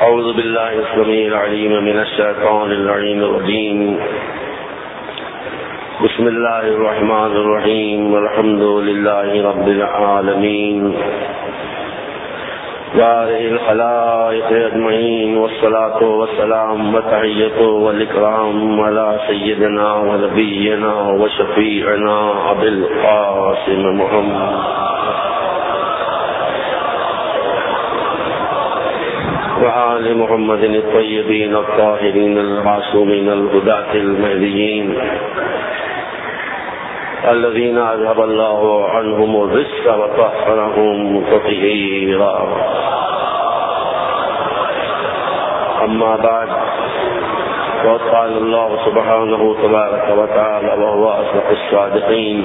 أعوذ بالله السميع العليم من الشيطان اللعين الرجيم. بسم الله الرحمن الرحيم. الحمد لله رب العالمين بارئ الخلائق أجمعين، والصلاة والسلام والتحية والإكرام على سيدنا ونبينا وشفيعنا أبي القاسم محمد وآل محمد الطيبين الطاهرين المعصومين الهداة المهديين الذين أذهب الله عنهم الرجس وطهرهم تطهيرا. أما بعد، وقال الله سبحانه تبارك وتعالى وهو أصدق الصادقين: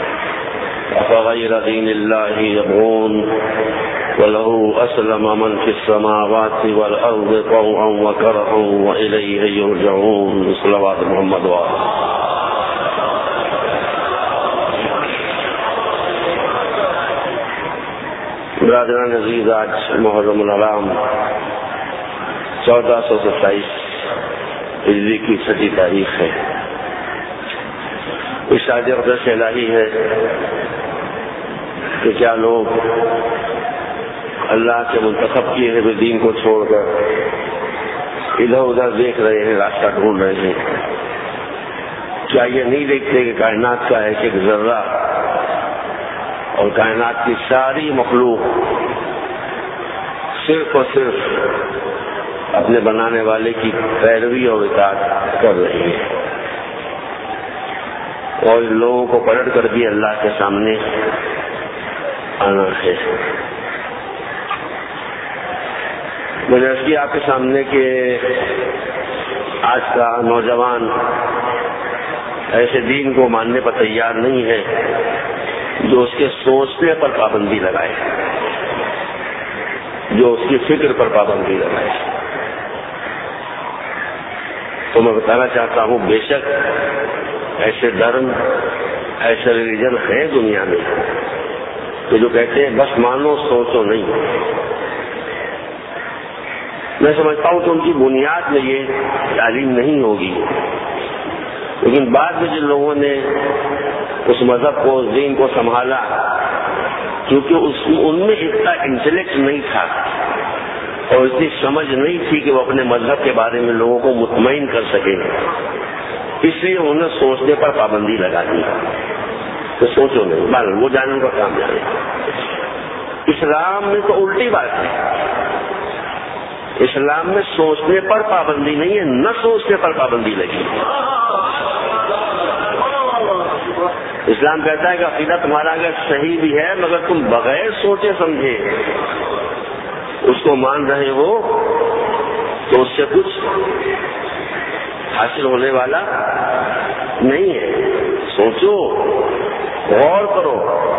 أفغير دين الله يبغون وله أسلم من في السماوات والأرض طوعا وكرها وإليه يرجعون. صلوات محمد وآله. برادران عزیز، آج محرم الحرام 1427 ہجری کی 6 تاریخ ہے. ارشاد اقدس الہی ہے کہ کیا لوگ اللہ کے منتخب کیے ہوئے دین کو چھوڑ کر ادھر ادھر دیکھ رہے ہیں، راستہ ڈھونڈ رہے ہیں؟ کیا یہ نہیں دیکھتے کہ کائنات کا ایک ایک ذرہ اور کائنات کی ساری مخلوق صرف اور صرف اپنے بنانے والے کی پیروی اور اطاعت کر رہی ہے، اور ان لوگوں کو پلٹ کر بھی اللہ کے سامنے آنا ہے؟ میں نے عرض کیا آپ کے سامنے کہ آج کا نوجوان ایسے دین کو ماننے پر تیار نہیں ہے جو اس کے سوچنے پر پابندی لگائے، جو اس کی فکر پر پابندی لگائے. تو میں بتانا چاہتا ہوں، بے شک ایسے دھرم، ایسے ریلیجن ہیں دنیا میں کہ جو کہتے ہیں بس مانو سوچو نہیں. میں سمجھتا ہوں کہ ان کی بنیاد میں یہ تعلیم نہیں ہوگی، لیکن بعد میں جن لوگوں نے اس مذہب کو، اس دین کو سنبھالا، کیونکہ ان میں اتنا انٹلیکٹ نہیں تھا اور اتنی سمجھ نہیں تھی کہ وہ اپنے مذہب کے بارے میں لوگوں کو مطمئن کر سکیں، اس لیے انہوں نے سوچنے پر پابندی لگا دی تو سوچو نہیں، بال وہ جانے کا کام جانے. اسلام میں تو الٹی بات ہے. اسلام میں سوچنے پر پابندی نہیں ہے، نہ سوچنے پر پابندی لگی. اسلام کہتا ہے کہ عقیدہ تمہارا اگر صحیح بھی ہے مگر تم بغیر سوچے سمجھے اس کو مان رہے ہو تو اس سے کچھ حاصل ہونے والا نہیں ہے. سوچو، غور کرو.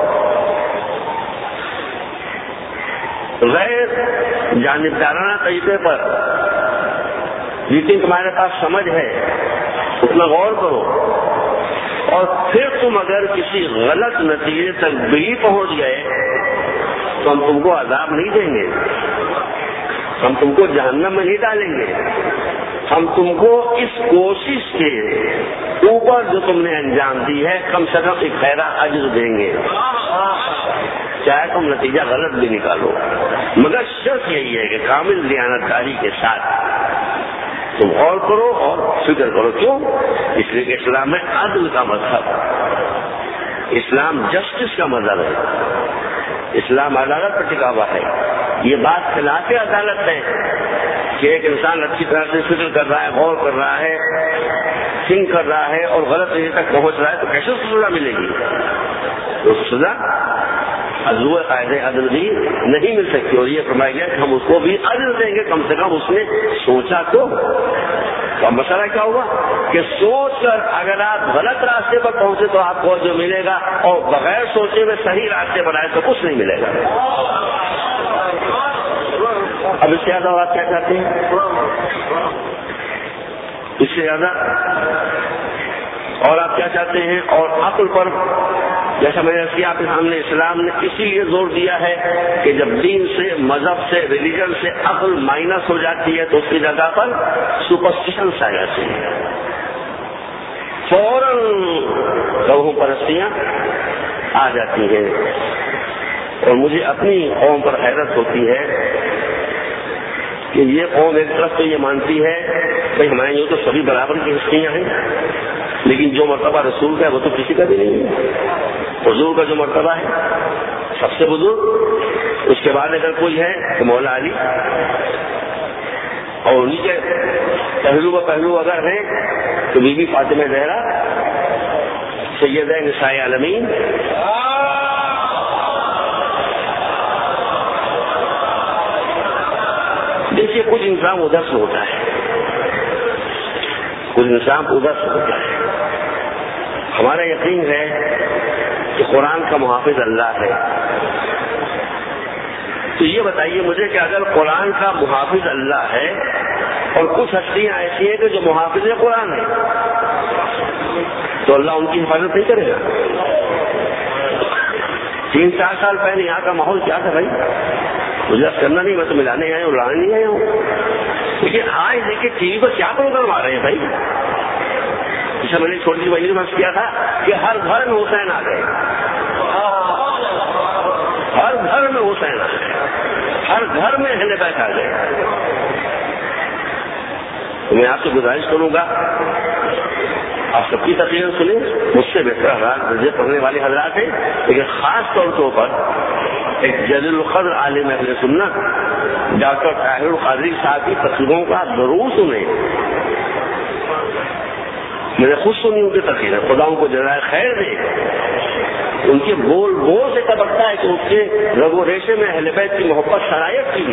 غیر جانبدارانہ طریقے پر جتنی تمہارے پاس سمجھ ہے اتنا غور کرو، اور پھر تم اگر کسی غلط نتیجے تک بھی پہنچ گئے تو ہم تم کو عذاب نہیں دیں گے، ہم تم کو جہنم میں نہیں ڈالیں گے. ہم تم کو اس کوشش کے اوپر جو تم نے انجام دی ہے کم سے کم ایک خیرہ اجر دیں گے، چاہے تم نتیجہ غلط بھی نکالو. مگر شرط یہی ہے کہ کامل دیانتداری کے ساتھ تم غور کرو اور فکر کرو. کیوں؟ اس لیے کہ اسلام میں عدل کا مذہب، اسلام جسٹس کا مذہب ہے، اسلام عدالت پر ٹکا ہوا ہے. یہ بات خلاف عدالت ہے کہ ایک انسان اچھی طرح سے فکر کر رہا ہے، غور کر رہا ہے، تھنک کر رہا ہے اور غلط نتیجے تک پہنچ رہا ہے تو کیسے سزا ملے گی؟ تو سزا عدل قاعدے عدل بھی نہیں مل سکتی. اور یہ فرمایا گیا کہ ہم اس کو بھی عدل دیں گے، کم سے کم اس نے سوچا تو. اب مسئلہ کیا ہوا کہ سوچ کر اگر آپ غلط راستے پر پہنچے تو آپ کو جو ملے گا، اور بغیر سوچے ہوئے صحیح راستے پر آئے تو کچھ نہیں ملے گا. اب اس سے زیادہ آپ کیا چاہتے ہیں؟ اس سے زیادہ اور آپ کیا چاہتے ہیں؟ اور عقل پر جیسا میں نے کیا آپ کے سامنے، اسلام نے اسی لیے زور دیا ہے کہ جب دین سے، مذہب سے، ریلیجن سے عقل مائنس ہو جاتی ہے تو اس کی جگہ پر سپرسٹیشنس آ جاتی ہیں، فوراً گروہ پرستیاں آ جاتی ہیں۔ اور مجھے اپنی قوم پر حیرت ہوتی ہے کہ یہ قوم ایک طرف تو یہ مانتی ہے کہ ہمارے یوں تو سبھی برابر کی ہستیاں ہیں، لیکن جو مرتبہ رسول کا ہے وہ تو کسی کا بھی نہیں ہے۔ حضور کا جو مرتبہ ہے سب سے بزرگ، اس کے بعد اگر کوئی ہے تو مولا علی، اور انہیں کے پہلو و پہلو اگر ہیں تو بی بی فاطمہ زہرا، سیدہ نساء عالمین، دیکھیے کچھ انسان ادھر سے ہوتا ہے، کچھ انسان ادھر سے ہوتا ہے۔ ہمارا یقین ہے کہ قرآن کا محافظ اللہ ہے، تو یہ بتائیے مجھے کہ اگر قرآن کا محافظ اللہ ہے اور کچھ ہستیاں ایسی ہیں کہ جو محافظ قرآن ہے، تو اللہ ان کی حفاظت نہیں کرے گا؟ 3-4 سال پہلے یہاں کا ماحول کیا تھا بھائی؟ مجھے کرنا نہیں، میں تو ملانے آیا ہوں، لڑانے نہیں آیا ہوں، لیکن آج دیکھیے ٹی وی پر کیا پروگرام آ رہے ہیں بھائی۔ جیسا میں نے چھوٹی سی بہن میں کیا تھا کہ ہر گھر میں حسین آ گئے، ہر گھر میں حسین آ گئے، ہر گھر میں اہل بیت آ گئے۔ تو میں آپ سے گزارش کروں گا آپ سب کی تقریر سنیں، مجھ سے بہتر حضرات درجے پڑھنے والے حضرات ہیں، لیکن خاص طور کے اوپر ایک جلیل القدر عالم اہل سنت ڈاکٹر طاہر القادری صاحب کی تقریروں کا ضرور سنیں۔ میں نے خود سنی ان کی تقریر، خدا ان کو جزائے خیر دے۔ ان کے بول بول سے تبکتا ہے کہ اس کے رگ و ریشے میں اہل بیت کی محبت شرائط کی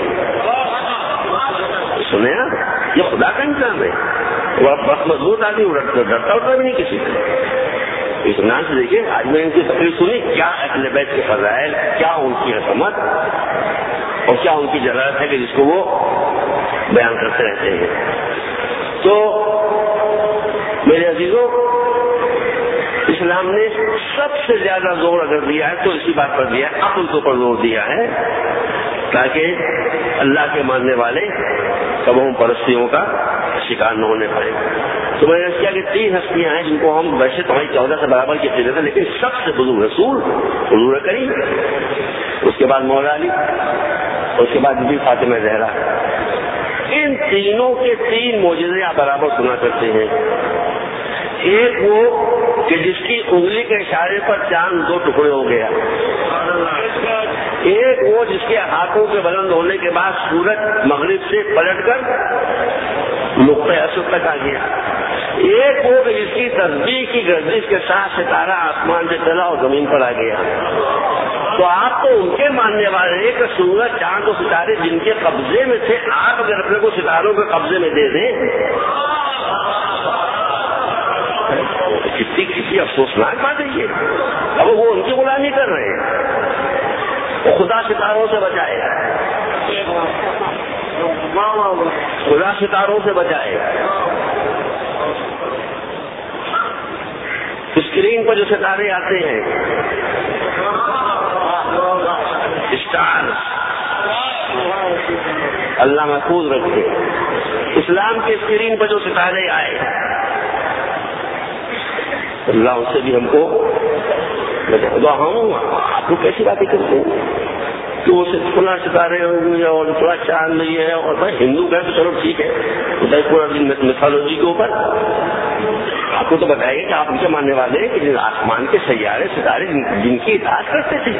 سنے نا، یہ خدا کا انتظام ہے۔ وہ بس مضبوط آدمی ڈرتا ہوتا بھی نہیں کسی سے۔ اطمینان سے دیکھیے آج میں ان کی تقریر سنی، کیا اہل بیت کے فضائل، کیا ان کی عظمت اور کیا ان کی جلالت ہے کہ جس کو وہ بیان کرتے رہتے ہیں۔ تو میرے عزیزوں، اسلام نے سب سے زیادہ زور اگر دیا ہے تو اسی بات پر دیا ہے، عقل کے اوپر زور دیا ہے، تاکہ اللہ کے ماننے والے قوم پرستیوں کا شکار نہ ہونے پائے۔ تو میں نے کیا کہ 3 ہستیاں ہیں جن کو ہم ویسے تو 14 سے برابر کی چیزیں تھے، لیکن سب سے بزرگ رسول حضور کریم، اس کے بعد مولا علی، اس کے بعد بی بی فاطمہ زہرا۔ ان تینوں کے 3 معجزے آپ برابر سنا کرتے ہیں۔ ایک وہ کہ جس کی انگلی کے اشارے پر چاند 2 ٹکڑے ہو گیا، ایک وہ جس کے ہاتھوں کے بلند ہونے کے بعد سورج مغرب سے پلٹ کر نقطہ اسد تک آ گیا، ایک وہ کہ جس کی تسبیح کی گردش کے ساتھ ستارہ آسمان سے چلا اور زمین پر آ گیا۔ تو آپ تو ان کے ماننے والے ہیں کہ سورج، چاند و ستارے جن کے قبضے میں تھے، آپ اگر اپنے کو ستاروں کے قبضے میں دے دیں، کتنی افسوسناک بات ہے یہ۔ اب وہ ان کی غلامی کر رہے ہیں، وہ خدا ستاروں سے بچائے، خدا ستاروں سے بچائے۔ اسکرین پر جو ستارے آتے ہیں، اسٹار، اللہ محفوظ رکھے۔ اسلام کے اسکرین پر جو ستارے آئے، اللہ ان سے بھی ہم کو آپ لوگ کیسی باتیں کرتے ہیں کہ وہ فلاں ستارے ہوئے اور فلاں چاند نہیں ہے، اور بھائی ہندو کہے تو چلو ٹھیک ہے، پورا دن میتھالوجی کے اوپر آپ کو تو بتائیے کہ آپ ان کے ماننے والے ہیں کہ جن آسمان کے سیارے ستارے جن کی اطاعت کرتے تھے،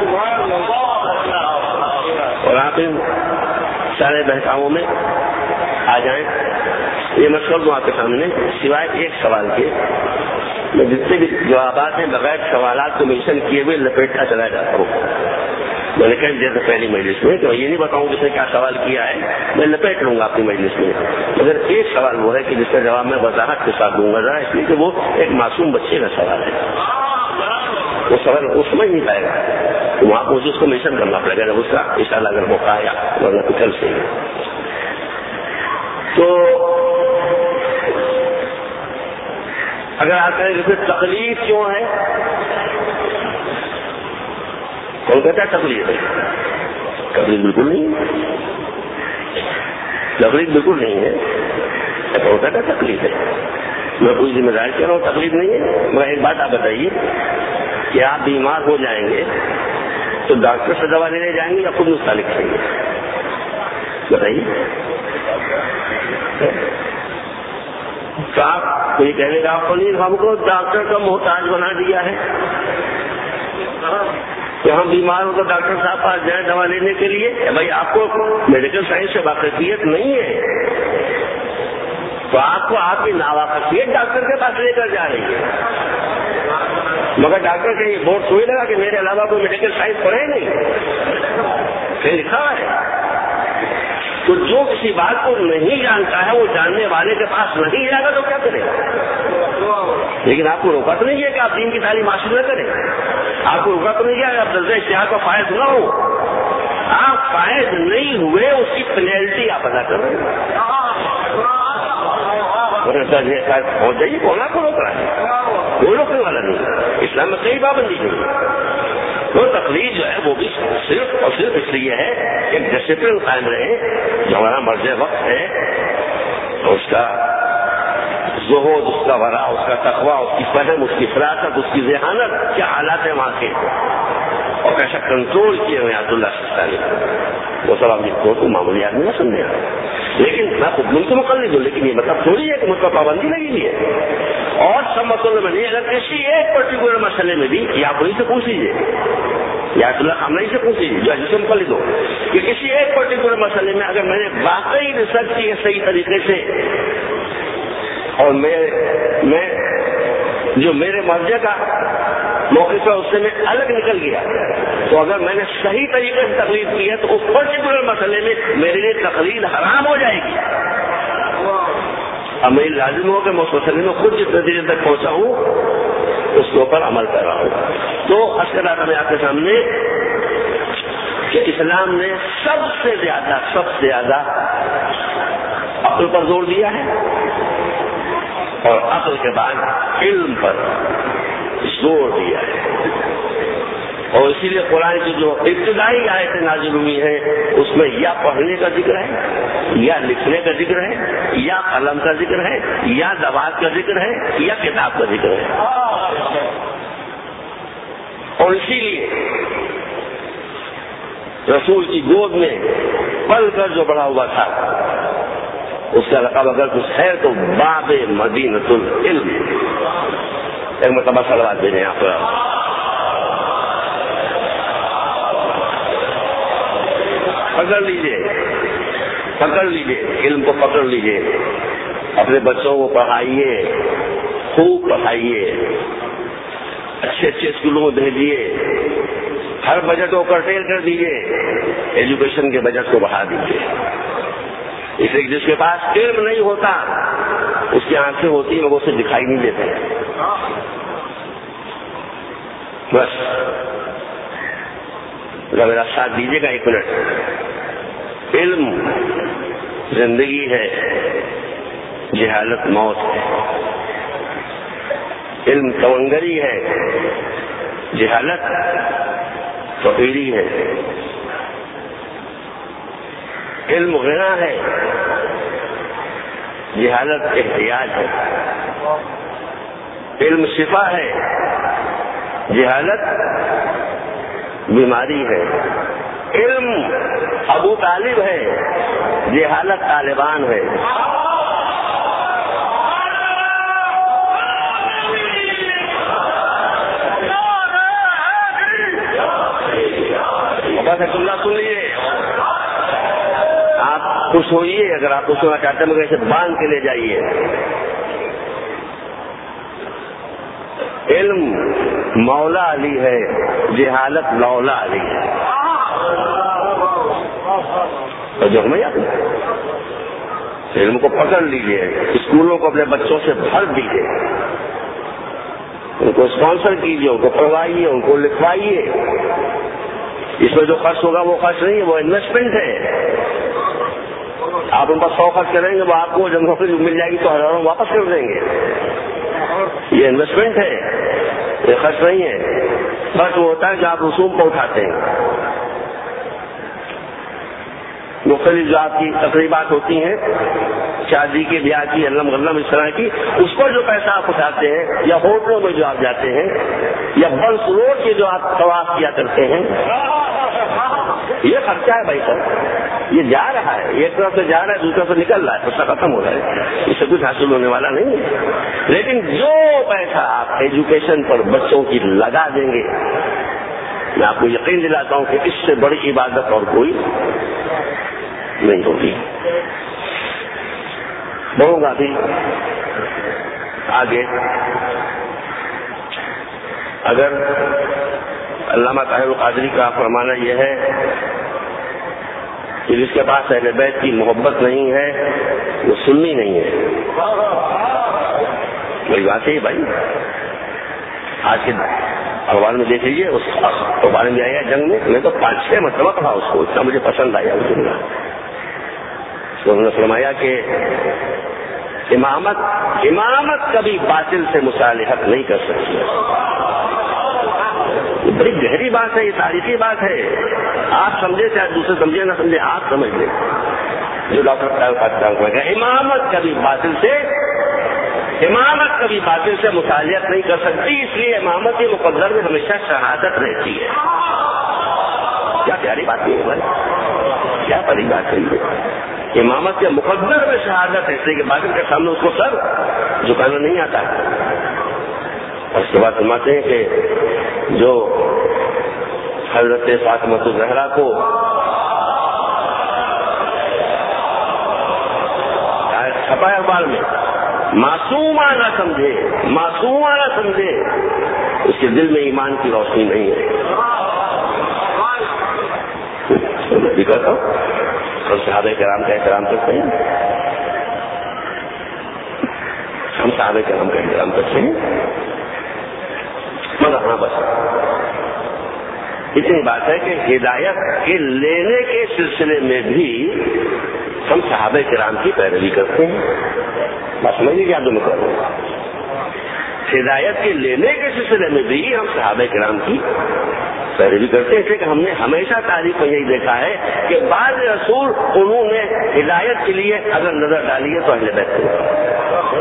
اور آپ ان سارے بہکاووں میں آ جائیں۔ یہ میں کر دوں آپ کے سامنے، سوائے ایک سوال کے میں جتنے بھی جوابات ہیں بغیر سوالات کو مینشن کیے ہوئے لپیٹتا چلا جاتا ہوں۔ میں نے کہا جیسے پہلی مجلس میں تو یہ نہیں بتاؤں جس نے کیا سوال کیا ہے، میں لپیٹ لوں گا اپنی مجلس میں، مگر ایک سوال وہ ہے کہ جس کا جواب میں وضاحت کے ساتھ دوں گا، ذرا اس لیے کہ وہ ایک معصوم بچے کا سوال ہے، وہ سوال وہ سمجھ نہیں پائے گا، تو وہاں مجھے اس کو مینشن کرنا پڑے گا جب اس کا انشاءاللہ اگر موقع آیا، ورنہ کل سے۔ تو اگر آپ کہیں کہ پھر تکلیف کیوں ہے، اور کہتا ہے تقلید ہے. تقلید بالکل نہیں ہے, تقلید بالکل نہیں ہے. اور کہتا ہے تقلید ہے. میں کوئی ذمہ داری کہہ رہا ہوں, تقلید نہیں ہے. مگر ایک بات آپ بتائیے کہ آپ بیمار ہو جائیں گے تو ڈاکٹر سے دوا لینے جائیں گے یا خود نسخہ لکھیں گے؟ بتائیے. تو آپ کوئی کہنے گا آپ کو نہیں, ہم کو ڈاکٹر کا محتاج بنا دیا ہے کہ ہم بیمار ہو تو ڈاکٹر صاحب پاس جائیں دوا لینے کے لیے. بھائی آپ کو میڈیکل سائنس سے واقفیت نہیں ہے تو آپ کو آپ کی ناواقفیت ڈاکٹر کے پاس لے کر جا رہی ہے. مگر ڈاکٹر کہیں بورڈ سوئی لگا کہ میرے علاوہ کوئی میڈیکل سائنس پڑھے نہیں, کہیں لکھا ہے. تو جو کسی بات کو نہیں جانتا ہے وہ جاننے والے کے پاس نہیں جائے گا تو کیا کرے گا؟ لیکن آپ کو روکا تو نہیں ہے کہ آپ دین کی تعلیم حاصل نہ کریں. آپ کو روکا تو نہیں ہے کہ آپ درجہ اشتہار کا فائز نہ ہو. آپ فائز نہیں ہوئے اس کی پینلٹی آپ ادا کر رہے ہیں. پہنچ جائیے, کون آپ کو روک رہا ہے؟ کوئی روکنے والا نہیں. اسلام میں کئی پابندی نہیں ہے. وہ تقلید جو ہے وہ بھی صرف اور صرف اس لیے ہے کہ ڈسپلن قائم رہے. جو ہمارا مرض وقت ہے اس کا زہد, اس کا ورع, اس کا تقویٰ, اس کی فہم, اس کی فراست, اس کی ذہانت, کیا حالات ہیں وہاں کے اور کیسا کنٹرول کیے ہوئے عبد اللہ سستانی, وہ سب آپ لکھو تو معمولی آدمی نہ سمجھے. لیکن میں خود ملک مقلد ہوں, لیکن یہ مطلب تھوڑی ہے کہ مجھ پر پابندی لگی ہوئی ہے. اور سب مسئلوں میں نہیں, اگر کسی ایک پرٹیکولر مسئلے میں بھی یا آپ انہیں سے پوچھ لیجیے, یا عبد اللہ خامنئی سے پوچھ لیجیے جو جسے مقلد ہو, کہ کسی ایک پرٹیکولر مسئلے میں اگر میں نے واقعی ریسرچ کی ہے صحیح طریقے سے اور میں جو میرے مرجع کا موقف ہے اس سے میں الگ نکل گیا, تو اگر میں نے صحیح طریقے سے تقلید کی ہے تو اس پرٹیکولر مسئلے میں میرے لیے تقلید حرام ہو جائے گی. اب میری لازم ہو کہ میں اس مسئلے میں خود جس نتیجے تک پہنچا ہوں اس کے اوپر عمل کر رہا ہوں. تو اصل میں آپ کے سامنے کہ اسلام نے سب سے زیادہ عقل پر زور دیا ہے اور عقل کے بعد علم پر زور دیا ہے. اور اسی لیے قرآن کی جو ابتدائی آیتیں نازل ہوئی ہیں اس میں یا پڑھنے کا ذکر ہے, یا لکھنے کا ذکر ہے, یا قلم کا ذکر ہے, یا دوات کا ذکر ہے, یا کتاب کا ذکر ہے. اور اسی لیے رسول کی گود میں پل کر جو بڑھا ہوا تھا اس کا لقب اگر کچھ ہے تو باب مدینۃ العلم. ایک مرتبہ صلوات دے دیں آپ پکڑ لیجیے علم کو پکڑ لیجیے. اپنے بچوں کو پڑھائیے, خوب پڑھائیے, اچھے اسکولوں میں بھیجیے, ہر بجٹ کو کرٹیل کر دیجیے, ایجوکیشن کے بجٹ کو بڑھا دیجیے. اس لیے جس کے پاس علم نہیں ہوتا اس کی آنکھیں ہوتی ہیں وہ اسے دکھائی نہیں دیتے. بس میرا ساتھ دیجیے گا 1 منٹ. علم زندگی ہے, جہالت موت ہے. علم تونگری ہے, جہالت فقیری ہے. علم غنا ہے, جہالت احتیاج ہے. علم شفا ہے, جہالت بیماری ہے. علم ابو طالب ہے, جہالت طالبان ہے. بس اللہ سن لیجیے, آپ خوش ہوئیے اگر آپ خوش ہونا چاہتے ہیں, مگر اسے باندھ کے لے جائیے. علم مولا علی ہے, جہالت لولا علی ہے. جو ہمیں یاد ہے, علم کو پکڑ لیجیے, اسکولوں کو اپنے بچوں سے بھر دیجیے, ان کو اسپانسر کیجیے, ان کو پڑھوائیے, ان کو لکھوائیے. اس میں جو خرچ ہوگا وہ خرچ نہیں ہے, وہ انویسٹمنٹ ہے. آپ ان پر 100 خرچ کریں گے, وہ آپ کو جب نوکری مل جائے گی تو ہزاروں واپس کر دیں گے. یہ انویسٹمنٹ ہے, یہ خرچ نہیں ہے. بس وہ ہوتا ہے جو آپ رسوم کو اٹھاتے ہیں، مختلف جو آپ کی تقریبات ہوتی ہیں، شادی کی، بیاہ کی، علم غلم اس طرح کی، اس کو جو پیسہ آپ اٹھاتے ہیں، یا ہوٹلوں میں جو آپ جاتے ہیں، یا بلس روڈ کے جو آپ طواف کیا کرتے ہیں، یہ خرچہ ہے بھائی صاحب، یہ جا رہا ہے، ایک طرف سے جا رہا ہے، دوسری طرف سے نکل رہا ہے، اس کا ختم ہو رہا ہے، اس سے کچھ حاصل ہونے والا نہیں ہے۔ لیکن جو پیسہ آپ ایجوکیشن پر بچوں کی لگا دیں گے، میں آپ کو یقین دلاتا ہوں کہ اس سے بڑی عبادت اور کوئی نہیں ہوگی۔ بڑھوں گا بھی آگے، اگر علامہ طاہر القادری کا فرمانا یہ ہے کہ جس کے پاس اہل بیت کی محبت نہیں ہے وہ سنی نہیں ہے، وہی بات ہے بھائی۔ آج کے اخبار میں دیکھ لیجیے، اس اخبار میں آیا جنگ میں تو 5-6 مرتبہ پڑھا اس کو، اتنا مجھے پسند آیا وہ جملہ۔ انہوں نے فرمایا کہ امامت کبھی باطل سے مصالحت نہیں کر سکتی۔ یہ بڑی گہری بات ہے، یہ تاریخی بات ہے، آپ سمجھے چاہے دوسرے سمجھے نہ سمجھے، آپ سمجھ لیں جو ڈاکٹر صاحب کو کہا امامت کبھی باطل سے مصالحت نہیں کر سکتی، اس لیے امامت کے مقدر میں ہمیشہ شہادت رہتی ہے۔ کیا پیاری بات ہے بھائی، کیا بڑی بات ہے، امامت کے مقدر میں شہادت ہے، اس لیے کہ باطل کے سامنے اس کو سر جھکانا نہیں آتا ہے۔ اور اس کے بعد فرماتے ہیں کہ جو حضرت فاطمہ الزہرا کو چھپا ہے اخبار میں، معصومہ نہ سمجھے، اس کے دل میں ایمان کی روشنی نہیں ہے۔ کہتا ہوں ہم صحابہ کرام کا احترام کرتے ہیں، ہم صحابہ کرام کا احترام کرتے ہیں، مگر ہاں بس اتنی بات ہے کہ ہدایت کے لینے کے سلسلے میں بھی ہم صحابہ کرام کی پیروی کرتے ہیں۔ بس میں یہ یاد میں کروں گا، ہدایت کے لینے کے سلسلے میں بھی ہم صحابہ کرام کی پیروی کرتے ہیں، اس لیے کہ ہم نے ہمیشہ تاریخ میں یہی دیکھا ہے کہ بعض رسول انہوں نے ہدایت کے لیے اگر نظر ڈالی ہے تو اہل بیت کو۔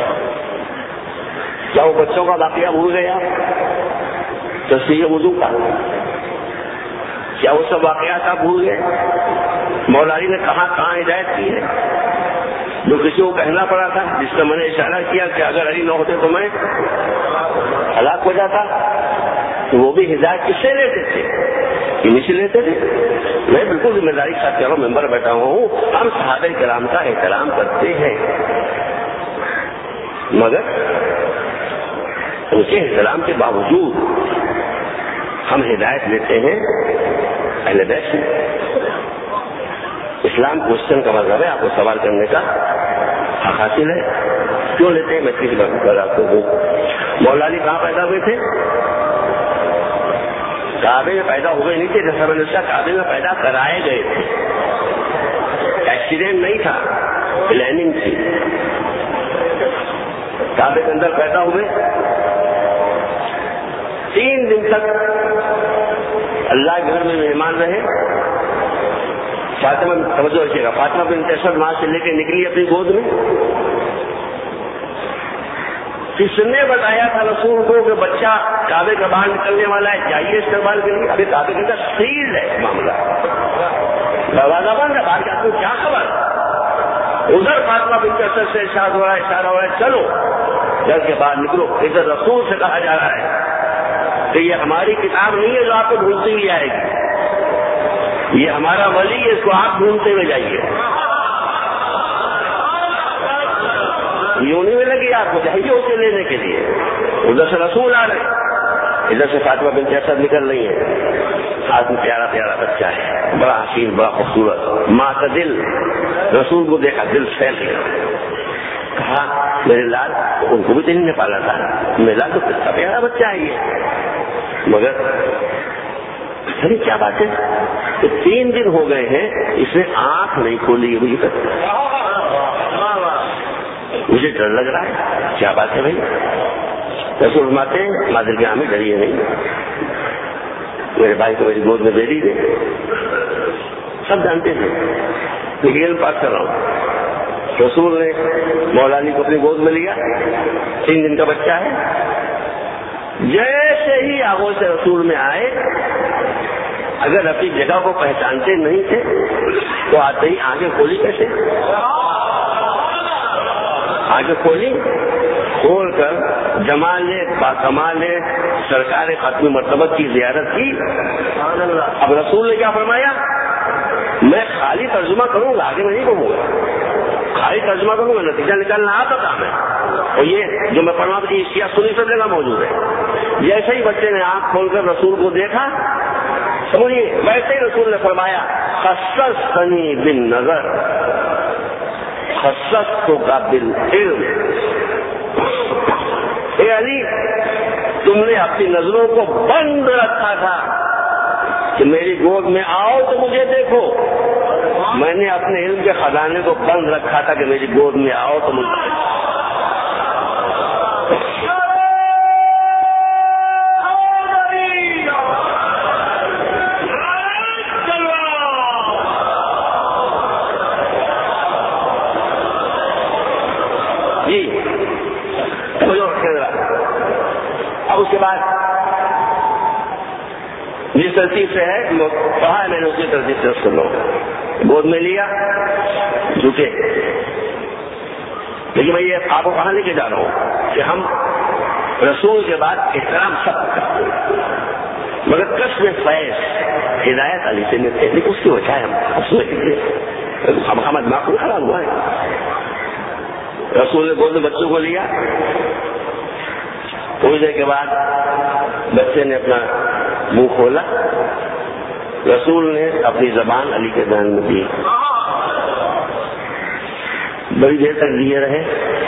کیا وہ بچوں کا واقعہ بھول گیا؟ تصحیح وضو کا کیا وہ سب واقعات آپ بھول گئے؟ مولا علی نے کہاں ہدایت کی ہے؟ جو کسی کو کہنا پڑا تھا، جس میں میں نے اشارہ کیا کہ اگر علی نہ ہوتے تو میں ہلاک ہو جاتا، تو وہ بھی ہدایت کس سے لیتے تھے؟ انہیں سے لیتے تھے۔ میں بالکل ذمہ داری کے ساتھ کہہ رہا ہوں، ممبر بیٹھا ہوں، ہم صحابہ کرام کا احترام کرتے ہیں، مگر ان کے احترام کے باوجود ہم ہدایت لیتے ہیں اہل بیت سے۔ اسلام کوشچن کا مطلب ہے آپ کو سوال کرنے کا حق حاصل ہے، کیوں لیتے ہیں؟ میں کسی بات آپ کو دوں۔ مولا علی کہاں پیدا ہوئے تھے؟ کعبے میں پیدا ہوئے نہیں تھے، جیسا میں نے کہا کعبے میں پیدا کرائے گئے تھے، ایکسیڈنٹ نہیں تھا، پلاننگ تھی۔ کعبے کے اندر پیدا ہوئے، 3 دن تک اللہ کے گھر میں مہمان رہے۔ فاطمہ توجہ رکھیے گا، فاطمہ بنت اسد وہاں سے لے کے نکلی اپنی گود میں۔ کس نے بتایا تھا رسول کو کہ بچہ کعبے کا باہر نکلنے والا ہے، جائیے استقبال کے لیے؟ ابھی کعبے کے اندر سیل ہے معاملہ، دروازہ بند ہے، باہر کے آپ کو کیا خبر؟ ادھر فاطمہ بنت اسد سے اشارہ ہو رہا ہے چلو گھر کے باہر نکلو۔ ادھر رسول سے کہا جا رہا ہے کہ یہ ہماری کتاب نہیں ہے جو آپ کو ڈھونڈتی ہوئی آئے گی، یہ ہمارا ولی ہے، اس کو آپ ڈھونڈتے ہوئے جائیے۔ یوں نہیں ملے گی آپ کو، چاہیے اسے لینے کے لیے۔ ادھر سے رسول آ رہے، ادھر سے فاطمہ بنت اسد نکل رہی ہے، ہاتھ میں پیارا پیارا بچہ ہے، بڑا حسین، بڑا خوبصورت، ماں کا دل۔ رسول کو دیکھا دل پھیل گیا، کہا میرے لال، ان کو بھی تو نہیں پالا تھا، میرا تو کتنا پیارا بچہ ہے یہ، مگر ارے کیا بات ہے کہ 3 دن ہو گئے ہیں اس نے آنکھ نہیں کھولی ابھی تک، مجھے ڈر لگ رہا ہے۔ کیا بات ہے بھائی؟ رسول فرماتے ہیں مادر کے ہمیں ڈریے نہیں، میرے بھائی کو میری گود میں بیٹی دے. سب جانتے تھے. لیکن علم پاس کر رہا ہوں. رسول نے مولا علی کو اپنی گود میں لیا. 3 دن کا بچہ ہے. جیسے ہی آگوں سے رسول میں آئے, اگر اپنی جگہ کو پہچانتے نہیں تھے تو آتے ہی آنکھیں کھولی. کیسے آنکھیں کھولی؟ کھول کر جمال باکمال سرکار ختم مرتبہ کی زیارت کی. اب رسول نے کیا فرمایا؟ میں خالی ترجمہ کروں گا, آگے میں نہیں کہوں گا. خالی ترجمہ کروں گا, نتیجہ نکالنا آتا تھا میں. اور یہ جو میں فرما تھی شیعہ سنی سب جگہ موجود ہے. جیسے ہی بچے نے آنکھ کھول کر رسول کو دیکھا, سمجھیے ویسے ہی رسول نے فرمایا خصصتنی بالنظر خصصتک بالعلم. اے علی, تم نے اپنی نظروں کو بند رکھا تھا کہ میری گود میں آؤ تو مجھے دیکھو. میں نے اپنے علم کے خزانے کو بند رکھا تھا کہ میری گود میں آؤ تو مجھے دیکھو. اب اس کے بعد جس ترتیب سے ہے کہا ہے میں نے اسی ترتیب سے اس کو گود میں لیا, جھکے. لیکن میں یہ آپ کو کہاں لے کے جا رہا ہوں کہ ہم رسول کے بعد احترام سب کرتے ہیں, مگر کشف فیض ہدایت علی سے ملتے ہیں. لیکن اس کی وجہ ہے ہم اس میں کتنے ہمارا دماغ خراب ہوا ہے. رسول نے گود میں بچوں کو لیا. تھوڑی دیر کے بعد بچے نے اپنا منہ کھولا. رسول نے اپنی زبان علی کے دہن میں دی. بڑی دیر تک دیے رہے.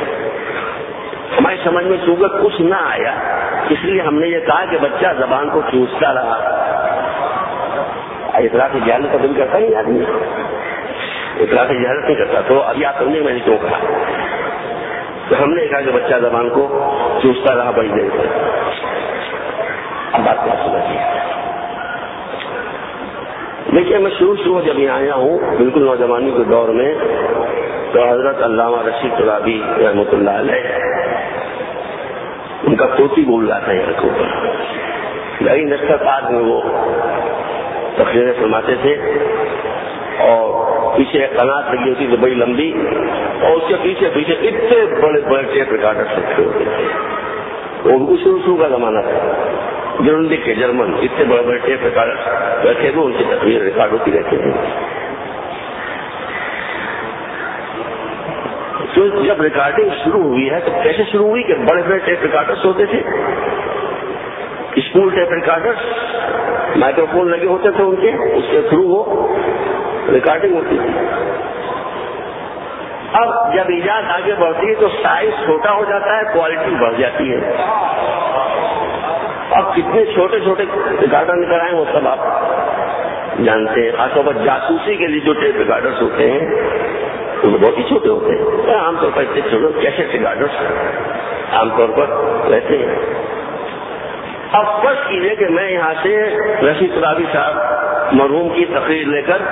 ہماری سمجھ میں چونکہ کچھ نہ آیا, اس لیے ہم نے یہ کہا کہ بچہ زبان کو چوستا رہا. اطلاع سے جہالت کا دل کرتا نہیں آدمی, اطلاع سے جہالت نہیں کرتا. تو ابھی آپ سمجھے میں نے کیوں کہا. تو ہم نے کہا کہ بچہ زبان کو چوستا رہا بڑی دیر تک. اب بات کیا سمجھیے. دیکھیے میں شروع جب یہاں آیا ہوں بالکل نوجوانی کے دور میں, تو حضرت علامہ رشید ترابی رحمۃ اللہ علیہ ان کا پوتی بول رہا تھا یہاں کے اوپر. یہی نشتر پارک میں وہ تقریریں فرماتے تھے, اور پیچھے ایک قناط لگی ہوتی تھی بڑی لمبی, اور اس کے پیچھے اتنے بڑے بڑے ٹیپ ریکارڈر رکھے ہوتے تھے. وہ شروع کا زمانہ تھا. جرمنی کے جرمن اتنے بڑے بڑے ٹیپ ریکارڈر رکھے ہوئے, ان کی تصویر ریکارڈ ہوتی رہتی تھی. تو جب ریکارڈنگ شروع ہوئی ہے تو کیسے شروع ہوئی کہ بڑے بڑے ٹیپ ریکارڈرز ہوتے تھے, school tape recorders, microphone لگے ہوتے تھے ان کے, اس کے تھرو وہ ریکارڈنگ ہوتی تھی. اب جب ایجاد آگے بڑھتی ہے تو سائز چھوٹا ہو جاتا ہے, کوالٹی بڑھ جاتی ہے. اب کتنے چھوٹے چھوٹے ریکارڈر نکل آئے وہ سب آپ جانتے ہیں. خاص طور پر جاسوسی کے لیے جو ٹیپ ریکارڈرز ہوتے ہیں وہ بہت ہی چھوٹے ہوتے ہیں. عام طور پر اتنے چھوٹے کیسے ریکارڈرز عام طور پر رہتے ہیں. اب فرض کیجیے کہ میں یہاں سے رشید ترابی صاحب مرحوم کی تقریر لے کر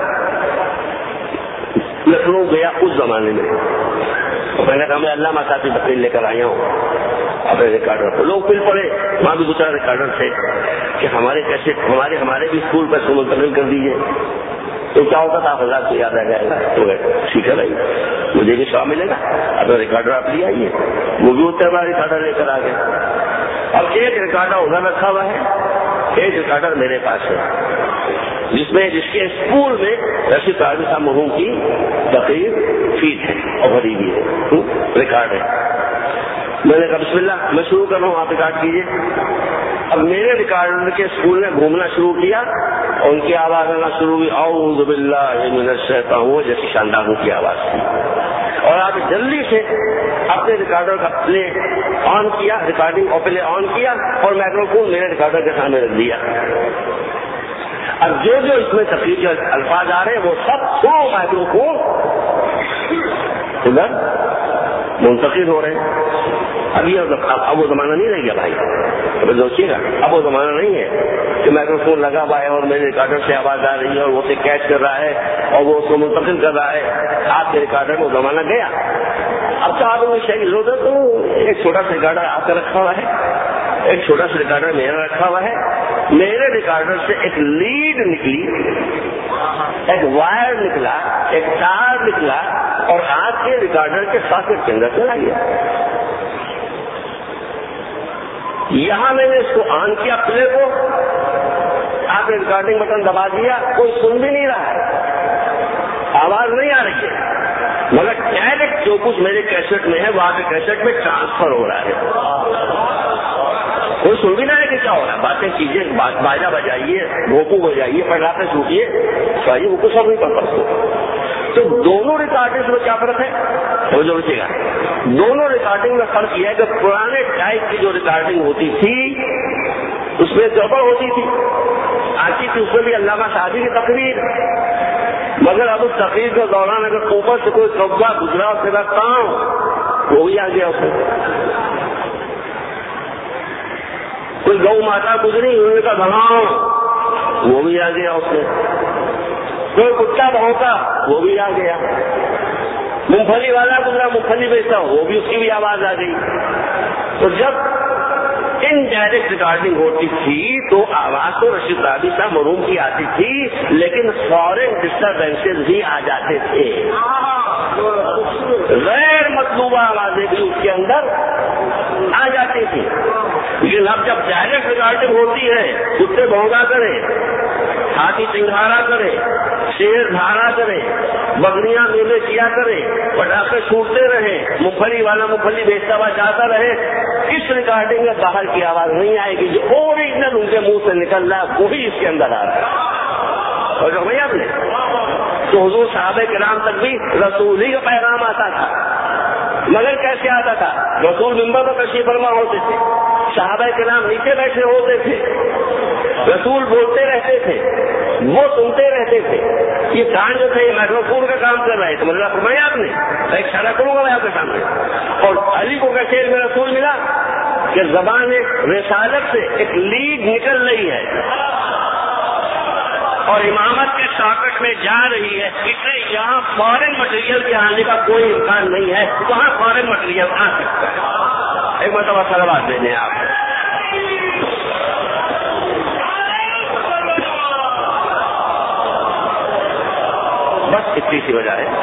لکھنؤ گیا اس زمانے میں. میں نے کہا میں علامہ صاحب کی تقریر لے کر آیا ہوں, اپنے ریکارڈر لوگ پھر پڑے. وہاں بھی 2-4 ریکارڈر تھے کہ ہمارے کیسے ہمارے بھی اسکول پر منتقل کر دیجیے. تو کیا ہوتا تھا, حضرات کو یاد آ جائے گا. تو ٹھیک ہے بھائی, مجھے بھی شوق ملے گا. اپنا ریکارڈر آپ لے آئیے. وہ بھی اتنا بڑا ریکارڈر لے کر آ گئے. اب ایک ریکارڈر ادھر رکھا ہوا ہے, ایک ریکارڈر میرے پاس ہے, جس کے اسکول میں رشید ترابی صاحب مرحوم کی تقریر فیڈ ہے اور بھری بھی ہے, ریکارڈ ہے. میں نے کہا بسم اللہ میں شروع کر رہا ہوں, آپ ریکارڈ کیجیے. اب میرے ریکارڈر کے اسکول نے گھومنا شروع کیا اور ان کی آواز آنا شروع ہوئی, اعوذ باللہ من الشیطان, وہ جیسی شانداروں کی آواز تھی. اور آپ جلدی سے اپنے ریکارڈر کا پلے آن کیا, ریکارڈنگ اور پلے آن کیا, اور مائکرو فون میرے ریکارڈر کے سامنے رکھ دیا. اب جو اس میں تقریر کے الفاظ آ رہے ہیں وہ سب مائکرو فون ادھر منتقل ہو رہے ہیں. اب وہ زمانہ نہیں رہ گیا بھائی. اب سوچیے گا, اب وہ زمانہ نہیں ہے کہ مائکرو فون لگا ہوا ہے اور میرے ریکارڈر سے آواز آ رہی ہے اور وہ اسے کیچ کر رہا ہے اور وہ اس کو منتقل کر رہا ہے. آپ کے ریکارڈر میں وہ زمانہ گیا. اب تو آپ کو شے کی ضرورت ہے تو ایک چھوٹا سا ریکارڈر آپ کا رکھا ہوا ہے, ایک چھوٹا سا ریکارڈر میرا رکھا ہوا ہے. میرے ریکارڈر سے ایک لیڈ نکلی, ایک وائر نکلا, ایک تار نکلا اور آپ کے ریکارڈر کے ساکٹ کے اندر چلا گیا. یہاں میں نے اس کو آن کیا پلے کو, آپ نے ریکارڈنگ بٹن دبا دیا, کوئی سن بھی نہیں رہا ہے, آواز نہیں آ رہی ہے, مگر ڈائریکٹ جو کچھ میرے کیسٹ میں ہے وہ آپ کے کیسٹ میں ٹرانسفر ہو رہا ہے. کوئی سن بھی نہ ہے کہ کیا ہو رہا ہے. باتیں کیجیے, باجا بجائیے, بھوکو بجائیے, پڑھاتے چھوٹیے, چاہیے وہ کچھ سب نہیں پڑھ پڑتے. تو دونوں ریکارڈنگ میں کیا فرق ہے وہ جو بچے گا. دونوں ریکارڈنگ میں فرق یہ ہے کہ پرانے ٹائپ کی جو ریکارڈنگ ہوتی تھی اس میں گڑبڑ ہوتی تھی, آتی تھی, اس میں بھی علامہ شادی کی تقریر, مگر اب اس تقریر کے دوران اگر اوپر سے کوئی قبضہ گزرا اس کے بعد کام وہ بھی آ گیا, اس میں کوئی گو ماتا گزری انہوں نے کہا بھگاؤ وہ بھی آ گیا, اس میں کوئی کتا بھونکا وہ بھی آ گیا, مونگ پھلی والا گزرا مونگ پھلی بیچتا وہ بھی اس کی بھی آواز آ گئی. تو جب ان ڈائریکٹ ریکارڈنگ ہوتی تھی تو آواز تو رشید رابی صاحب مرحوم کی آتی تھی, لیکن فورن ڈسٹربینسز بھی آ جاتے تھے, غیر مطلوبہ آوازیں بھی اس کے اندر آ جاتی تھی. لیکن اب جب ڈائریکٹ ریکارڈنگ ہوتی ہے, کتے بھونکا کرے, ہاتھی سنگھارا کرے, شیر دھارا کرے, بکریاں میلے کیا کرے, پٹاخے چھوٹتے رہے, مونگ پھلی والا مونگ پھلی بیچتا ہوا جاتا رہے, اس ریکارڈنگ میں باہر کی آواز نہیں آئے گی. جو اوریجنل ان کے منہ سے نکل رہا ہے وہی اس کے اندر آ رہا ہے. اور جو بھائی آپ نے تو حضور صحابہ کرام تک بھی رسول ہی کا پیغام آتا تھا, مگر کیسے آتا تھا؟ رسول ممبر پر تشریف فرما ہوتے تھے, صحابہ کرام نیچے بیٹھے ہوتے تھے, رسول بولتے رہتے تھے, وہ سنتے رہتے تھے. یہ کان جو تھے یہ مائکروفون کا کام کر رہے تھے, مطلب فرمایا آپ نے, ایک اشارہ کروں گا میں آپ کے سامنے. اور علی کو کیسے میں رسول ملا کہ زبان رسالت سے ایک لیڈ نکل رہی ہے اور امامت کے ساکٹ میں جا رہی ہے, اس لیے یہاں فارن مٹیریل کے آنے کا کوئی امکان نہیں ہے. وہاں فارن مٹیریل آ سکتا ہے. ایک مرتبہ صلوات دے دیں آپ. بس اتنی سی وجہ ہے,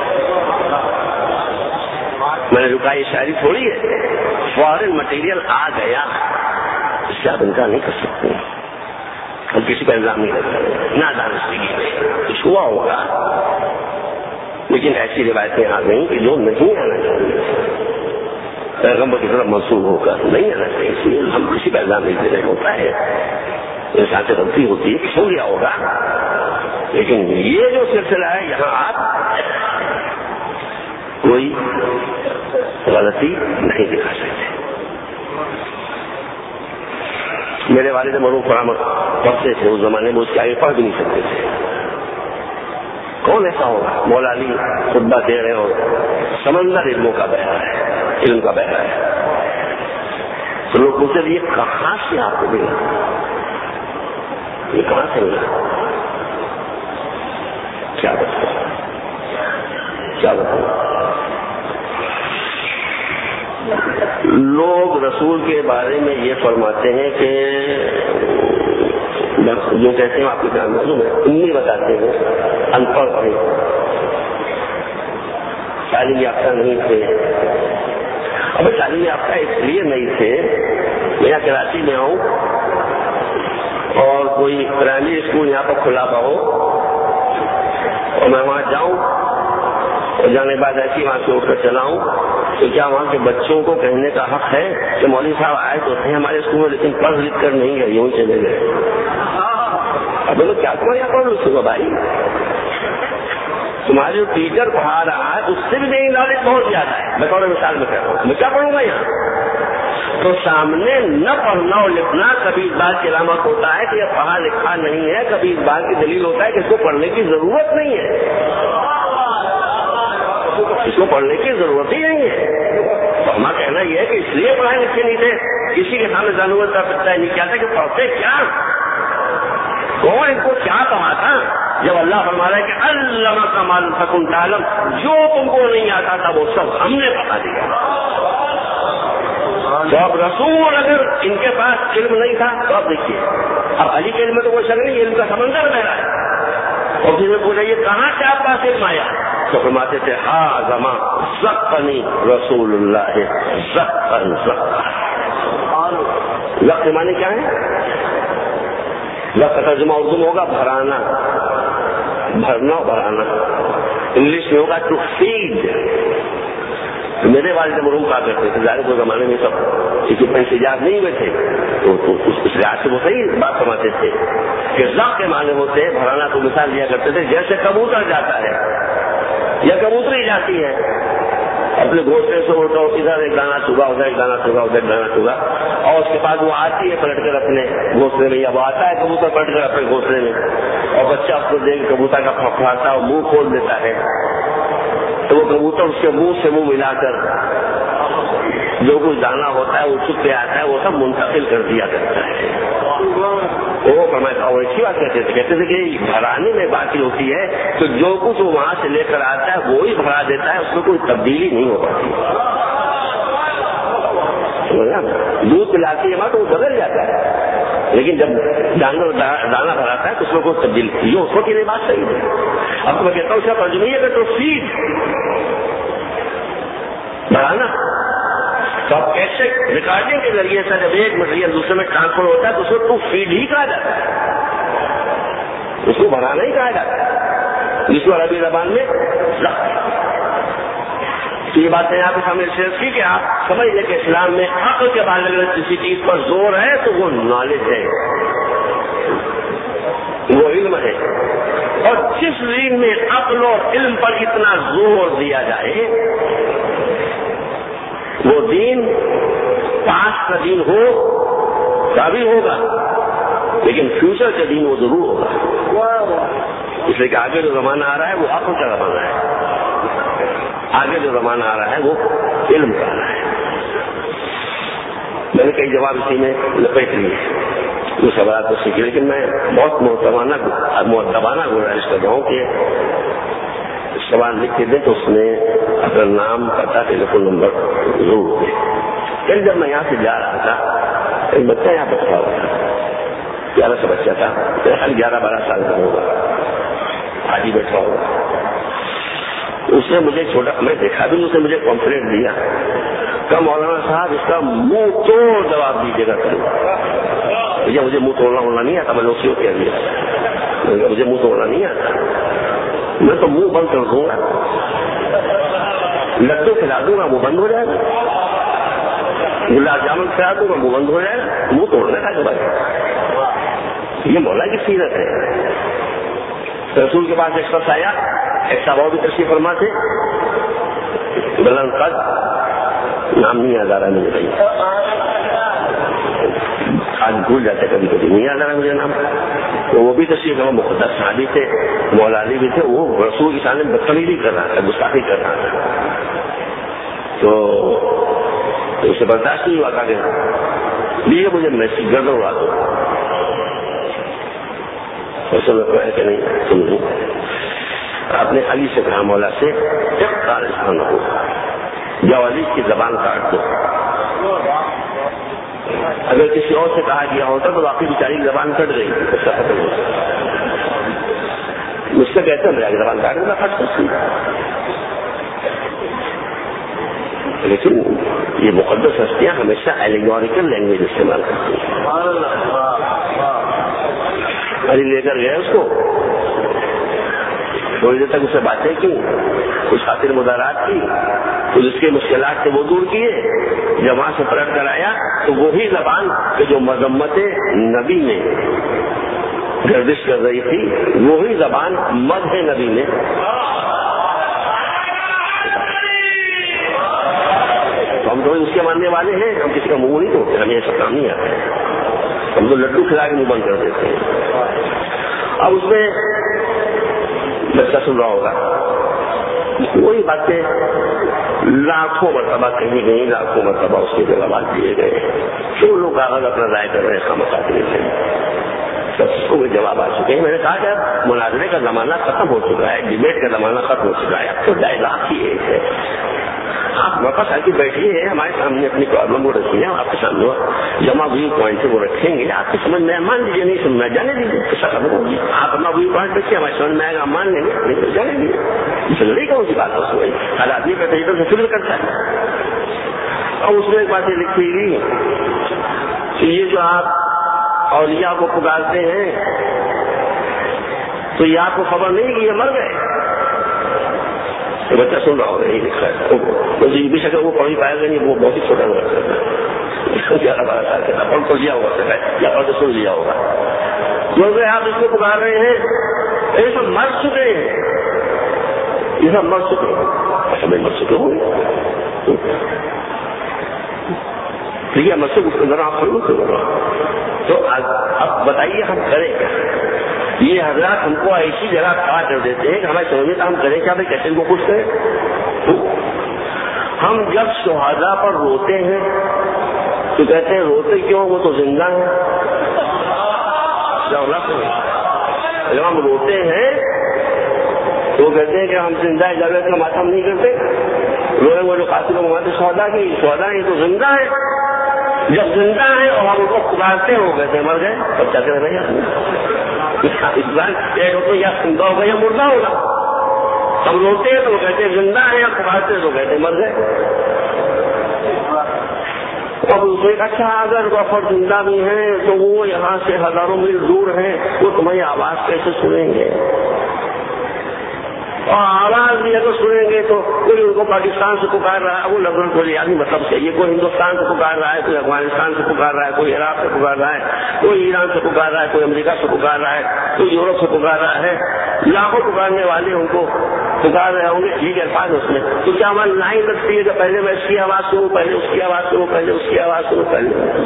میں نے رکا, یہ شاعری تھوڑی ہے. فارن مٹیریل آ گیا, اس سے آپ انکار نہیں کر سکتے. ہم کسی کا الزام نہیں لگتا, نہ دانستگی میں کچھ ہوا ہوگا, لیکن ایسی روایتیں آ گئیں کہ جو نہیں آنا چاہیے, پیغمبر کی طرف منسوخ ہو کر نہیں آنا چاہیے. اس لیے ہم کسی کا الزام نہیں دے رہے. ہوتا ہے انسان سے غلطی ہوتی ہے, کچھ ہو گیا ہوگا, لیکن یہ جو سلسلہ ہے یہاں آپ کوئی غلطی نہیں دکھا سکتے. میرے والد مرحوم فرامت پڑھتے تھے اس زمانے میں, اس کے آگے پڑھ بھی نہیں سکتے تھے. کون ایسا ہوگا؟ مولا علی خطبہ دے رہے ہو, سمندر علموں کا بہ رہا ہے, علم کا بہ رہا ہے, تو لوگ پوچھتے یہ کہاں سے آپ کو ملا, یہ کہاں سے ملا, کیا بتاؤ, کیا بتاؤ. لوگ رسول کے بارے میں یہ فرماتے ہیں کہ جو کہتے ہیں آپ کو جان معلوم ہے, امی بتاتے ہیں ان پڑھ پڑھے, تعلیم یافتہ نہیں تھے. اب تعلیم یافتہ اس لیے نہیں تھے, میں یہاں کراچی میں آؤں اور کوئی پرائمری اسکول یہاں پر کھلا پا ہو اور میں وہاں جاؤں اور جانے بعد ایسی وہاں سے اٹھ کر چلاؤں, تو کیا وہاں کے بچوں کو کہنے کا حق ہے کہ مولوی صاحب آئے تو تھے ہمارے اسکول میں لیکن پڑھ لکھ کر نہیں گئے, یوں چلے گئے. اب بولو کیا تمہیں یہاں پڑھ لو بھائی, تمہارے جو ٹیچر پڑھا رہا ہے اس سے بھی میری نالج بہت زیادہ ہے. میں تھوڑے مثال میں کہہ رہا ہوں, میں کیا پڑھوں گا یہاں. تو سامنے نہ پڑھنا اور لکھنا کبھی اس بات کی علامت ہوتا ہے کہ یہ پڑھا لکھا نہیں ہے, کبھی اس بات کی دلیل ہوتا ہے کہ اس کو پڑھنے کی ضرورت نہیں ہے. اس کو پڑھنے کی ضرورت ہی نہیں ہے. تو ہمارا کہنا یہ ہے کہ اس لیے پڑھائے لکھے نہیں تھے, کسی کے سامنے ضرورت کا پتہ نہیں کیا تھا کہ پڑھتے کیا, کون ان کو کیا کہا تھا. جب اللہ فرما رہا ہے کہ علمہ کا ما لم تکن تعلم, جو تم کو نہیں آتا تھا وہ سب ہم نے بتا دیا. تو اب رسول اگر ان کے پاس علم نہیں تھا تو اب دیکھیے, اب علی کے علم میں تو کوئی شک نہیں, علم کا سمندر بہ رہا ہے. اور پھر پوچھا یہ کہاں سے آپ پاس علم آیا, تو فرماتے تھے ہاں زماں زقنی رسول اللہ زقن زقن. زق کے معنی کیا ہے؟ زق کا ترجمہ اردو میں ہوگا بھرانا, بھرنا بھرانا. انگلش میں ہوگا ٹو فیڈ. میرے والد مرحوم کہا کرتے تھے, ظاہر کے زمانے میں سب اکوپمنٹ ایجاد نہیں ہوئے تھے, تو اس لحاظ سے وہ صحیح بات سمجھتے تھے کہ زق کے معنی ہوتے ہیں بھرانا. کو مثال دیا کرتے تھے جیسے کبوتر جاتا ہے یا کبوتری جاتی ہے اپنے گھونسلے سے اٹھو, ادھر ایک دانا چگا, ادھر ایک دانا چگا, ادھر ایک دانا چگا, اور اس کے بعد وہ آتی ہے پلٹ کر اپنے گھونسلے میں, یا وہ آتا ہے کبوتر پلٹ کر اپنے گھونسلے میں, اور بچہ اس کو دیکھ کبوتر کا پھپھڑاتا ہے اور منہ کھول دیتا ہے, تو وہ کبوتر اس کے منہ سے منہ ملا کر جو کچھ دانا ہوتا ہے وہ چپ پہ آتا ہے, وہ سب منتقل کر دیا کرتا ہے. وہ فرمایا, اور اچھی بات کہتے تھے کہ بھرانے میں بات یہ ہوتی ہے تو جو کچھ وہ وہاں سے لے کر آتا ہے وہی بھرا دیتا ہے, اس میں کوئی تبدیلی نہیں ہو پاتی. دودھ پلاتی ہے ماں تو وہ بدل جاتا ہے, لیکن جب دانا بھراتا ہے تو اس میں کوئی تبدیلی, یہ اس کو کی بات صحیح ہے. اب تو میں کہتا ہوں اس کا ترجمہ یہ کہ تو فیڈ بڑھانا. تو اب کیسے ریکارڈنگ کے ذریعے سے جب ایک مٹیریل دوسرے میں ٹرانسفر ہوتا ہے تو اس کو ٹو فیڈ ہی کہا جاتا ہے, اس کو بڑھانا ہی کہا جاتا ہے, جس کو عربی زبان میں. تو یہ بات میں آپ کے سامنے شیئر کی کہ آپ سمجھ لیں کہ اسلام میں عقل کے بعد اگر کسی چیز پر زور ہے تو وہ نالج ہے, وہ علم ہے. اور جس دین میں عقل اور علم پر اتنا زور دیا جائے وہ دین پاسٹ کا دین ہو کا بھی ہوگا, لیکن فیوچر کا دین وہ ضرور ہوگا. اس لیے کہ آگے جو زمانہ آ رہا ہے وہ عقل کا زمانہ ہے, آگے جو زمانہ آ رہا ہے وہ علم کا آ رہا ہے. میں نے کئی جواب اسی میں لپیٹ لیے, وہ سوالات کو سیکھے, لیکن میں بہت مؤدبانہ گزارش کر رہا ہوں کہ سوال لکھ کے دیں تو اس میں اپنا نام, پتا, ٹیلیفون نمبر ضرور دیں. پھر جب میں یہاں سے جا رہا تھا ایک بچہ یہاں بیٹھا ہوا تھا, پیارا سا بچہ تھا, خالی 11-12 سال کا ہوگا, آج ہی بیٹھا ہوگا. اس نے مجھے چھوٹا, میں دیکھا بھی, اس نے مجھے کانفیڈنس دیا کہ مولانا صاحب اس کا منہ توڑ جواب دیجیے گا. بھیا مجھے منہ توڑنا ہونا نہیں آتا, میں نے اسی کو کہہ دیا مجھے منہ توڑنا نہیں آتا, میں تو منہ بند کر دوں گا, لڈو کھلا دوں گا منہ بند ہو جائے گا, گلاب جامن کھلا دوں گا منہ بند ہو جائے گا, منہ توڑنے کا جو بات. یہ مولا کی سیرت ہے. رسول کے پاس ایک شخص آیا, ایک صحابہ بھی تشریف فرما تھے, بلند قد, نام نہیں یاد آ رہا مجھے بھائی, آج بھول جاتے کبھی کبھی, نہیں یاد آ رہا مجھے نام. تو وہ بھی تشریف فرما, مقدس صحابی تھے, مولا علی بھی تھے. وہ رسول کے سامنے بدتمیزی کر رہا تھا, گستاخی کر رہا تھا, تو اسے برداشت نہیں ہوا کہ لیے مجھے میسج گڑبڑ ہوا تو کہ نہیں سن آپ نے علی سے کہا, مولا سے ہو جاؤ علی کی زبان کاٹ دو. اگر کسی اور سے کہا گیا ہوتا تو واقعی بیچاری کی زبان کٹ گئی, اس کا ختم ہوتا. مجھ سے کہتے ہیں میری زبان کاٹ دینا کٹ سکتی, لیکن یہ مقدس ہستیاں ہمیشہ ایلیگوریکل لینگویج استعمال کرتی ہیں. علی لے کر گئے اس کو, تھوڑی دیر تک اسے باتیں کی, کچھ خاطر مدارات کی, تو جس کے مشکلات سے وہ دور کیے. جب وہاں سے پلٹ کر آیا تو وہی زبان کہ جو مذمت نبی میں گردش کر رہی تھی وہی زبان مدح نبی میں. تو ہم تو اس کے ماننے والے ہیں, ہم کسی کا منہ نہیں توڑتے, ہمیں ایسا کام نہیں آتا ہے, ہم تو لڈو کھلا کے منہ بند کر دیتے ہیں. اب اس میں بچہ سن رہا ہوگا, وہی باتیں لاکھوں مرتبہ کہیں گئی، لاکھوں مرتبہ اس کے جوابات دیے گئے، تو لوگ کاغذ اپنا ضائع کر رہے ہیں خامخواہ کے لیے، سب کو وہ جواب آ چکے ہیں۔ میں نے کہا کہ اب مناظرے کا زمانہ ختم ہو چکا ہے، ڈیبیٹ کا زمانہ ختم ہو چکا ہے، اب تو ڈائلاگ ہی ایک ہے۔ آپ واپس آ کے بیٹھیے ہیں، ہمارے سامنے اپنی پرابلم کو رکھیے، آپ کے سامنے جمع ہوئی پوائنٹ وہ رکھیں گے، آپ کی سمجھ میں مان لیجیے، نہیں سمجھنا جانے دیجیے، ختم ہوگی۔ آپ اپنا وہی پوائنٹ رکھیے، ہماری سمجھ میں آئے گا مان لیں گے، نہیں تو جانے دیجیے، جلدی کون سی بات ہے اس میں؟ ہر آدمی کا تجربہ سے فکر کرتا ہے۔ اور اس میں ایک بات یہ لکھی گئی کہ یہ جو آپ اولیاء کو پکارتے ہیں تو یہ آپ کو خبر نہیں کہ یہ مر گئے؟ بچہ سن رہا ہوگا، یہی لکھا ہے، بے شک وہ پڑھ پائے گا نہیں، وہ بہت ہی چھوٹا ہوا کرتا ہے، 11-12 سال کا پڑھ تو لیا ہوگا یا پڑھ تو سن لیا ہوگا۔ کیونکہ آپ اس کو پکار رہے ہیں، یہ سب مر چکے ہیں، یہ سب مر چکے ہیں، سب مر چکے ہوں گے، ٹھیک ہے، مسجد اس کے ذرا آپ خلوص سے بول رہا ہوں۔ تو اب بتائیے ہم کریں کیا؟ یہ حضرات ہم کو ایسی جگہ کھڑا کر دیتے ہیں کہ ہمیں سمجھ میں ہم کریں کیا بھائی، کیسے ان کو خوش کریں؟ ہم جب شہداء پر روتے ہیں تو کہتے ہیں روتے کیوں، وہ تو زندہ ہیں۔ جب ہم روتے ہیں تو کہتے ہیں کہ ہم زندہ جاوید کا ماتم نہیں کرتے، روئیں وہ جو قاتل و ممات شہداء کی، شہداء ہیں تو زندہ ہے، جب زندہ ہے اور ہم ان کو پکارتے ہیں وہ کہتے ہیں مر گئے، تب کیا کہہ رہے ہیں؟ اس بار ایک ہوتے یا زندہ ہوگا یا مردہ ہوگا، ہم روتے ہیں تو وہ کہتے ہیں زندہ ہے، یا پکارتے ہیں تو کہتے ہیں مر گئے۔ اب اسے اچھا اگر وفد زندہ بھی ہیں تو وہ یہاں سے ہزاروں میل دور ہیں، وہ تمہاری آواز کیسے سنیں گے؟ اور آواز بھی اگر سنیں گے تو کوئی ان کو پاکستان سے پکار رہا ہے، وہ لفظ کو یعنی مطلب چاہیے، کوئی ہندوستان سے پکار رہا ہے، کوئی افغانستان سے پکار رہا ہے، کوئی عراق سے پکار رہا ہے، کوئی ایران سے پکار رہا ہے، کوئی امریکہ سے پکار رہا ہے، کوئی یورپ سے پکار رہا ہے، لاکھوں پکارنے والے ان کو پکار رہے ہوں گے، ٹھیک ہے الفاظ اس میں، تو کیا ہماری لائن رکھتی ہے کہ پہلے میں اس کی آواز سنوں، پہلے اس کی آواز سنوں، پہلے اس کی آواز سنوں، پہلے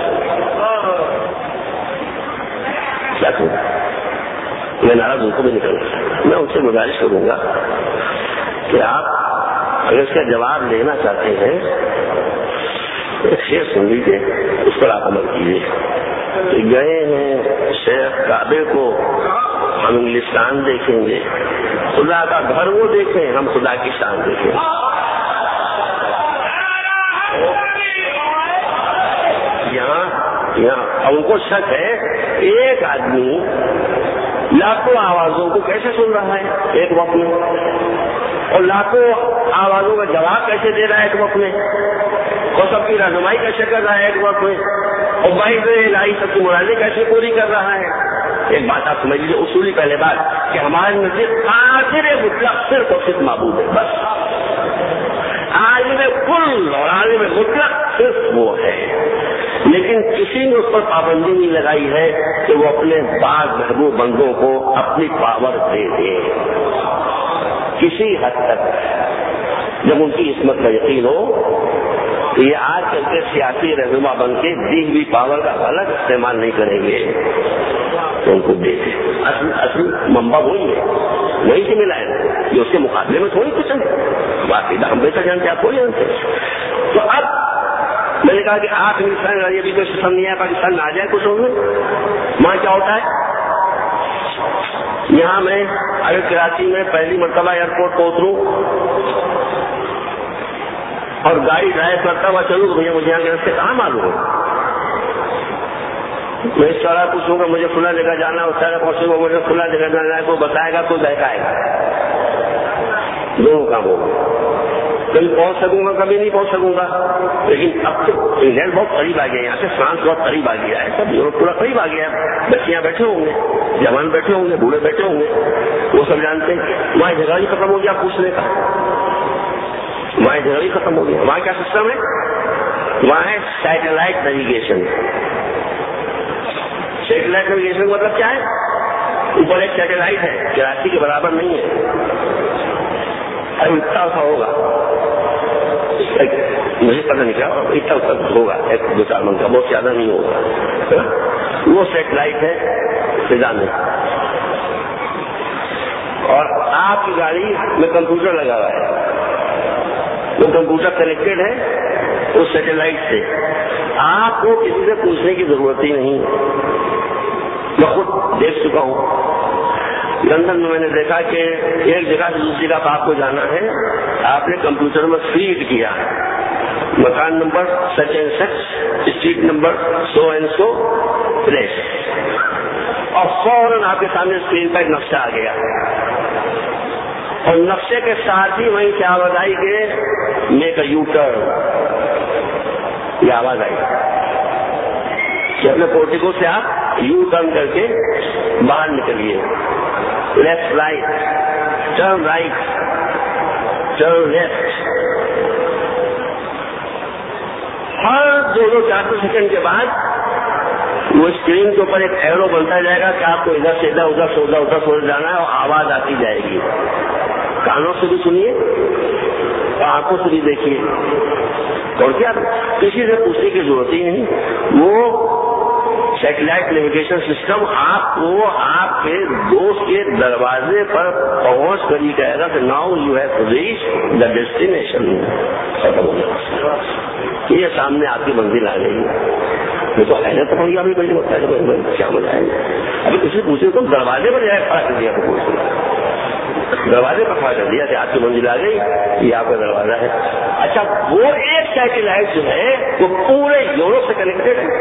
کیا کروں؟ میں ناراض ان کو بھی نکل گیا۔ میں ان سے گزارش کروں گا کہ آپ اگر اس کا جواب لینا چاہتے ہیں شیخ سن لیجیے، اس پر آپ عمل کیجیے۔ گئے ہیں شیخ کعبے کو، ہم انگلستان دیکھیں گے، خدا کا گھر وہ دیکھیں، ہم خدا کی شان دیکھیں۔ یہاں ان کو شک ہے ایک آدمی لاکھوں آوازوں کو کیسے سن رہا ہے ایک وقت میں، اور لاکھوں آوازوں کا جواب کیسے دے رہا ہے ایک وقت میں، اور سب کی رہنمائی کیسے کر رہا ہے ایک وقت میں، اور بھائی لائی سب کی مرادیں کیسے پوری کر رہا ہے۔ ایک بات آپ سمجھ لیجیے، اصولی پہلے بات کہ ہمارے نزدیک قادر مطلق صرف اور صرف معبود ہے، بس عالم کل اور عالم مطلق صرف وہ ہے، لیکن کسی نے اس پر پابندی نہیں لگائی ہے کہ وہ اپنے بعض محبوب بندوں کو اپنی پاور دے دے۔ کسی حد تک جب ان کی عصمت کا یقین ہو تو یہ آج کل کے سیاسی رہنما بن کے دی ہوئی پاور کا غلط استعمال نہیں کریں گے، تو ان کو دے دیں۔ اصل منبع وہی ہے، وہی سے ملا ہے، یہ اس کے مقابلے میں تھوڑی کچھ ہے، باقی ہم بہتر جانتے آپ تھوڑی جانتے۔ تو اب میں نے کہا کہ آپ ہندوستان ابھی کوئی سسٹم نہیں ہے، پاکستان میں آ جائے کچھ ہوگا، وہاں کیا ہوتا ہے؟ یہاں میں اگر کراچی میں پہلی مرتبہ ایئرپورٹ کو اتروں اور گاڑی ڈرائیو کرتا ہوا چلوں تو بھیا مجھے یہاں کے راستے کہاں معلوم ہو؟ میں اس طرح پوچھوں گا مجھے کھلا جگہ جانا ہے، اس طرح پہنچوں گا مجھے کھلا جگہ جانا ہے، کوئی بتائے گا کوئی بہکائے گا، دونوں کام ہوگا۔ کبھی پہنچ سکوں گا کبھی نہیں پہنچ سکوں گا، لیکن اب تو انگلینڈ بہت قریب آ گیا، یہاں سے فرانس بہت قریب آ گیا ہے، سب یورپ پورا قریب آ گیا ہے، بچیاں بیٹھے ہوں گے، جوان بیٹھے ہوں گے، بوڑھے بیٹھے ہوں گے، وہ سب جانتے ہیں۔ وہاں جگہ ہی ختم ہو گیا پوچھنے کا، وہاں جگہ ہی ختم ہو گیا۔ وہاں کیا سسٹم ہے؟ وہاں ہے سیٹلائٹ نیویگیشن۔ سیٹلائٹ نیویگیشن مطلب کیا ہے؟ اوپر ایک سیٹلائٹ ہے، کراچی کے برابر نہیں ہے، ابھی اتنا سا ہوگا، مجھے پتہ نہیں کیا اتنا ہوگا، 1-2-4 من کا، بہت زیادہ نہیں ہوگا، وہ سیٹلائٹ ہے فضا میں، اور آپ کی گاڑی میں کمپیوٹر لگا ہوا ہے، وہ کمپیوٹر کنیکٹڈ ہے اس سیٹلائٹ سے. آپ کو کسی سے پوچھنے کی ضرورت ہی نہیں. میں خود دیکھ چکا ہوں لندن میں. میں نے دیکھا کہ ایک جگہ سے دوسری جگہ آپ کو جانا ہے, آپ نے کمپیوٹر میں فیڈ کیا مکان number such and such, street number so and so, place, اور فوراً آپ کے سامنے اسکرین پر ایک نقشہ آ گیا, اور نقشے کے ساتھ ہی وہیں کیا آواز آئی کہ میک اے یو ٹرن. یہ آواز آئی کہ اپنے پورٹیکو سے آپ یو ٹرن کر کے باہر نکلیے, left right, turn right, turn left. ہر 2-4 سیکنڈ کے بعد وہ اسکرین کے اوپر ایک ایرو بنتا جائے گا کہ آپ کو ادھر سے ادھر سے جانا ہے, اور آواز آتی جائے گی. کانوں سے بھی سنیے اور آنکھوں سے بھی دیکھیے, اور کیا کسی سے پوچھنے کی ضرورت ہی نہیں. وہ سیٹلائٹ نیویگیشن سسٹم آپ کو آپ کے دوست کے دروازے پر پہنچ کر ہی کہے گا کہ now you have reach the destination. یہ سامنے آپ کی منزل آ گئی. یہ تو حیرت ہوگی ابھی بڑی ہوتا ہے, کیا مزہ ہے. ابھی کسی پوچھے تو دروازے پر جائے کھڑا کر دیا, دروازے پر کھڑا کر دیا کہ آپ کی منزل آ گئی, یہ آپ کا دروازہ ہے. اچھا, وہ ایک سیٹلائٹ جو ہے وہ پورے یورپ سے کنیکٹڈ ہے.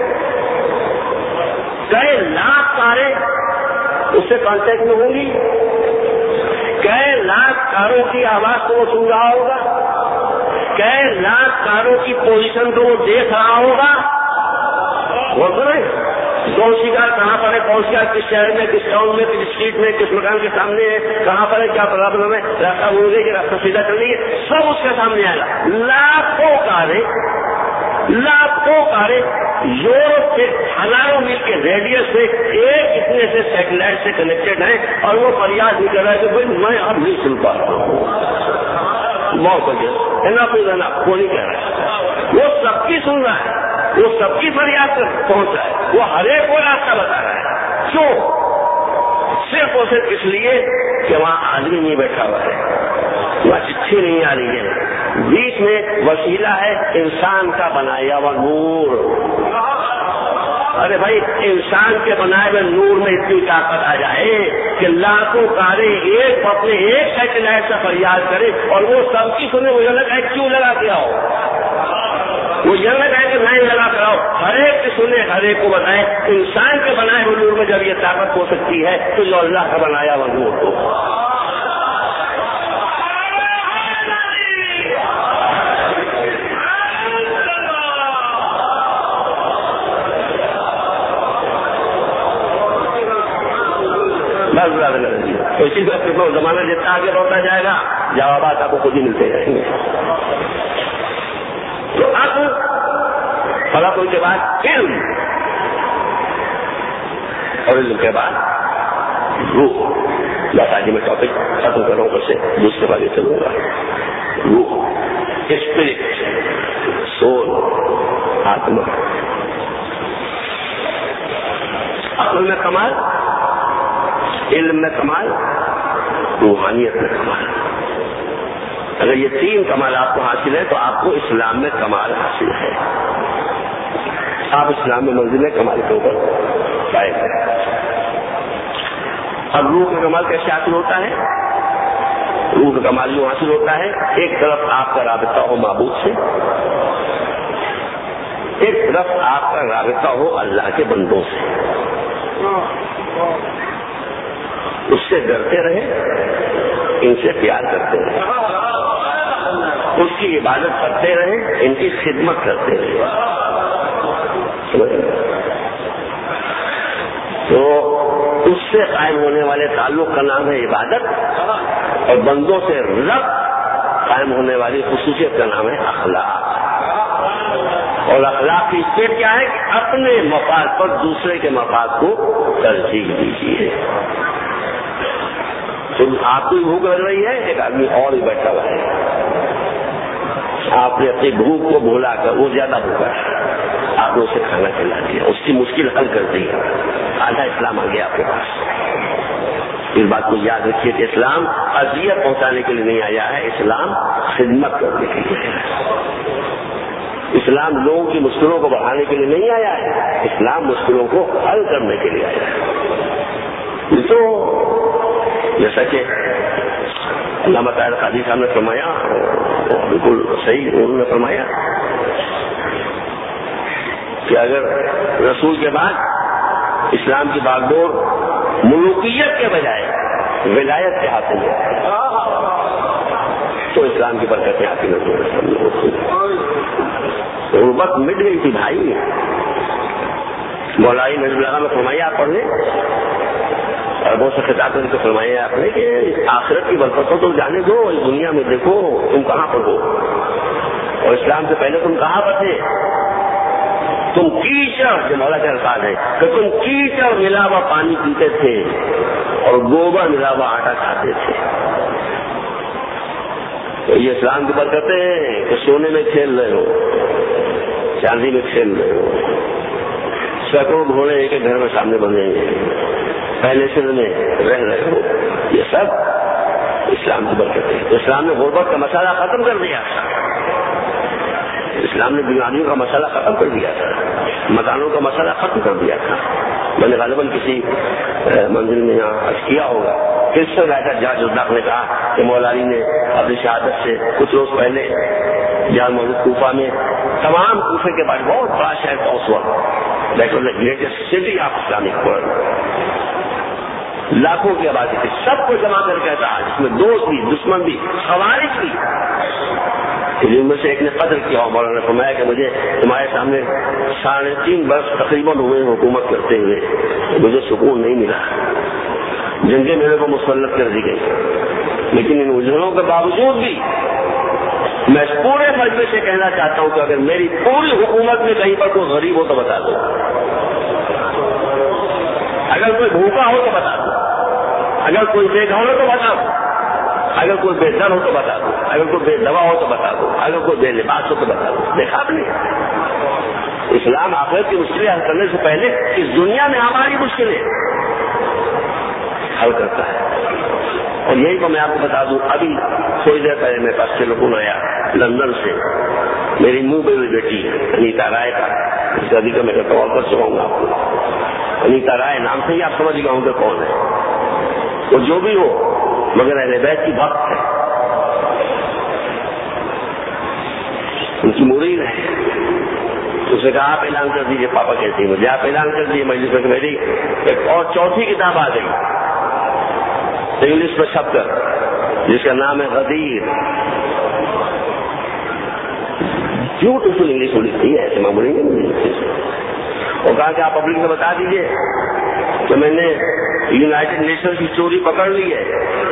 کئی لاکھ کاریں اس سے کانٹیکٹ میں ہوں گی, کئی لاکھ کاروں کی آواز کو وہ سن رہا ہوگا, کئی لاکھ کاروں کی پوزیشن کو وہ دیکھ رہا ہوگا. وہ تو نہیں کون سی کار کہاں پر ہے, کون سی کار کس شہر میں, کس ٹاؤن میں, کس اسٹریٹ میں, کس مکان کے سامنے ہے, کہاں پر ہے, کیا پرابلم ہے, راستہ بھول گئی کہ راستہ سیدھا چل رہی ہے, سب اس کے سامنے آئے گا. لاکھوں کاریں یورپ سے ہزاروں میل کے ریڈیس سے ایک اتنے سے سیٹلائٹ سے کنیکٹڈ ہیں, اور وہ فریاد نہیں کر رہا ہے کہ بھائی میں اب نہیں سن پاتا ہوں. بہت بڑھیا وہ نہیں کہہ رہا ہے, وہ سب کی سن رہا ہے, وہ سب کی فریاد تک پہنچ رہا ہے, وہ ہر ایک کو راستہ بتا رہا ہے. کیوں؟ صرف اور صرف اس لیے کہ وہاں آدمی نہیں بیٹھا ہوا ہے, وہاں چٹھی نہیں آ رہی ہے, بیچ میں وسیلہ ہے انسان کا بنایا ہوا نور. ارے بھائی, انسان کے بنائے ہوئے نور میں اتنی طاقت آ جائے کہ لاکھوں کاریں ایک اپنے ایک سیٹلائٹ سے فریاد کرے, اور وہ سب کی سنے. وہ یہ لگا کیوں لگا کے آؤ, وہ یہ لگا کہ لائن لگا کر آؤ, ہر ایک کی سنے, ہر ایک کو بتائے. انسان کے بنائے ہوئے نور میں جب یہ طاقت ہو سکتی ہے تو جو اللہ کا بنایا ہوا نور ہو. اسی طرح زمانہ جتنا آگے بڑھتا جائے گا جوابات آپ کو خود ہی ملتے جائیں گے. تو اب فلاں کے بعد علم, اور علم کے بعد روح. بس آج میں ٹاپک ختم کر رہا ہوں, پھر سے دوسرے والے چلوں گا. روح, اسپرٹ, سول, آتما. عقل میں کمال, علم میں کمال, روحانیت میں کمال. اگر یہ 3 کمال آپ کو حاصل ہے تو آپ کو اسلام میں کمال حاصل ہے. آپ اسلام میں منزل کمال کے اوپر پائے گئے. اب روح کا کمال کیسے حاصل ہوتا ہے؟ روح کا کمال یوں حاصل ہوتا ہے, ایک طرف آپ کا رابطہ ہو معبود سے, ایک طرف آپ کا رابطہ ہو اللہ کے بندوں سے. اس سے ڈرتے رہے, ان سے پیار کرتے رہے, اس کی عبادت کرتے رہے, ان کی خدمت کرتے رہے. تو اس سے قائم ہونے والے تعلق کا نام ہے عبادت, اور بندوں سے رب قائم ہونے والی خصوصیت کا نام ہے اخلاق. اور اخلاق کی اسپیڈ کیا ہے کہ اپنے مفاد پر دوسرے کے مفاد کو ترجیح دیجیے. تو آپ کو بھوک لگ رہی ہے, ایک آدمی اور بھی بیٹھا ہوا ہے, آپ نے اپنی بھوک کو بھولا کر, وہ زیادہ بھوکا ہے, آپ نے اسے کھانا کھلا دیا, اس کی مشکل حل کر دی, آدھا اسلام آ گیا آپ کے پاس. اس بات کو یاد رکھیے کہ اسلام اذیت پہنچانے کے لیے نہیں آیا ہے، اسلام خدمت کرنے کے لیے ہے۔ اسلام لوگوں کی مشکلوں کو بڑھانے کے لیے نہیں آیا ہے، اسلام مشکلوں کو حل کرنے کے لیے آیا ہے۔ تو جیسا کہ علامہ طاہر قادری صاحب نے فرمایا، بالکل صحیح انہوں نے فرمایا کہ اگر رسول کے بعد اسلام کی باغ ڈور ملوکیت کے بجائے ولایت کے حاصل ہے تو اسلام کی برکتیں حاصل ہوتی ہیں۔ غربت مٹ گئی تھی بھائی، مولائی نجم اللہ میں فرمایا آپ پڑھ لیں، اور بہت سے خطاب کو فرمایا آپ نے کہ آخرت کی برکتوں تو جانے دو، اس دنیا میں دیکھو تم کہاں پر ہو، اور اسلام سے پہلے تم کہاں پر تھے؟ تم کیچڑ، جو مولا کے الفاظ ہے کہ تم کیچڑ ملا ہوا پانی پیتے تھے اور گوبر ملا ہوا آٹا کھاتے تھے۔ تو یہ اسلام کی برکتیں ہیں کہ سونے میں کھیل رہے ہو، چاندی میں کھیل رہے ہو، سینکڑوں گھوڑے ایک ایک گھر میں سامنے بندھے ہیں، پہلے سے میں رہ رہے ہو، یہ سب اسلام کی برکتیں ہیں۔ اسلام نے غربت کا مسئلہ ختم کر دیا تھا، اسلام نے بیماریوں کا مسئلہ ختم کر دیا تھا، مکانوں کا مسئلہ ختم کر دیا تھا۔ میں نے غالباً کسی منزل میں یہاں عرض کیا ہوگا کہ اس سے بیٹھا جاج الداق نے کہا کہ مولا علی نے اپنی شہادت سے کچھ روز پہلے جہاں موجود کوفہ میں تمام کوفے کے بعد بہت بڑا شہر پہنچ ہوا، that was the greatest city of Islamic world, لاکھوں کی آبادی تھی، سب کو جمع کر کے تھا، جس میں دوست بھی، دشمن بھی، خوارج بھی۔ ان میں سے ایک نے قدر کیا، مولانا نے فرمایا کہ مجھے تمہارے سامنے 3.5 برس تقریباً ہوئے حکومت کرتے ہوئے، مجھے سکون نہیں ملا، جنگیں میرے کو مسلط کر دی گئی، لیکن ان الجھنوں کے باوجود بھی میں اس پورے مجمع سے کہنا چاہتا ہوں کہ اگر میری پوری حکومت میں کہیں پر کوئی غریب ہو تو بتا دو، اگر کوئی بھوکا ہو تو بتا دو، اگر کوئی بے گھر ہو تو بتا دو، اگر کوئی بے در ہو تو بتا دو، اگر کوئی بے دوا ہو تو بتا دو، اگر کوئی بے لباس ہو تو بتا دو۔ دیکھا آپ نے اسلام آخرت کی مشکلیں حل کرنے سے پہلے اس دنیا میں ہماری مشکلیں حل کرتا ہے۔ اور یہی تو میں آپ کو بتا دوں، ابھی تھوڑی دیر پہلے میرے پاس ٹیلیفون آیا لندن سے، میری منہ پہ ہوئی بیٹی انیتا رائے کا، اس کا ذکر میں کال کر چکا ہوں آپ کو، انیتا رائے نام سے ہی آپ سمجھ گئے ہوں کہ کون ہے، وہ جو بھی ہو مگر اہل بیت کی بات ہے، ان کی مرید ہے۔ اس نے کہا آپ اعلان کر دیجیے پاپا کہتے ہیں مجھے، آپ اعلان کر دیجیے مجلس میں کہ میری ایک اور 4تھی کتاب آ گئی انگلش میں چھپ کر، جس کا نام ہے غدیر، بیوٹیفل انگلش میں لکھتی ہے، ایسے معمولی نہیں لکھتی، اور کہا کہ آپ پبلک میں بتا دیجیے کہ میں نے یونائٹڈ نیشن کی چوری پکڑ لی ہے۔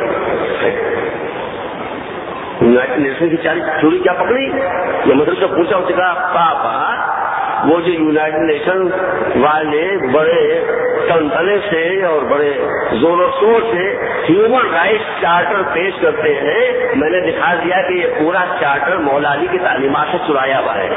یونائٹڈ نیشن کی چوری کیا پکڑی؟ یہ مطلب سے پوچھا، اس نے کہا پاپا وہ جو یونائٹڈ نیشن والے بڑے تنتنے سے اور بڑے زور و شور سے ہیومن رائٹس چارٹر پیش کرتے ہیں، میں نے دکھا دیا کہ یہ پورا چارٹر مولا علی کی تعلیمات سے چرایا ہوا ہے۔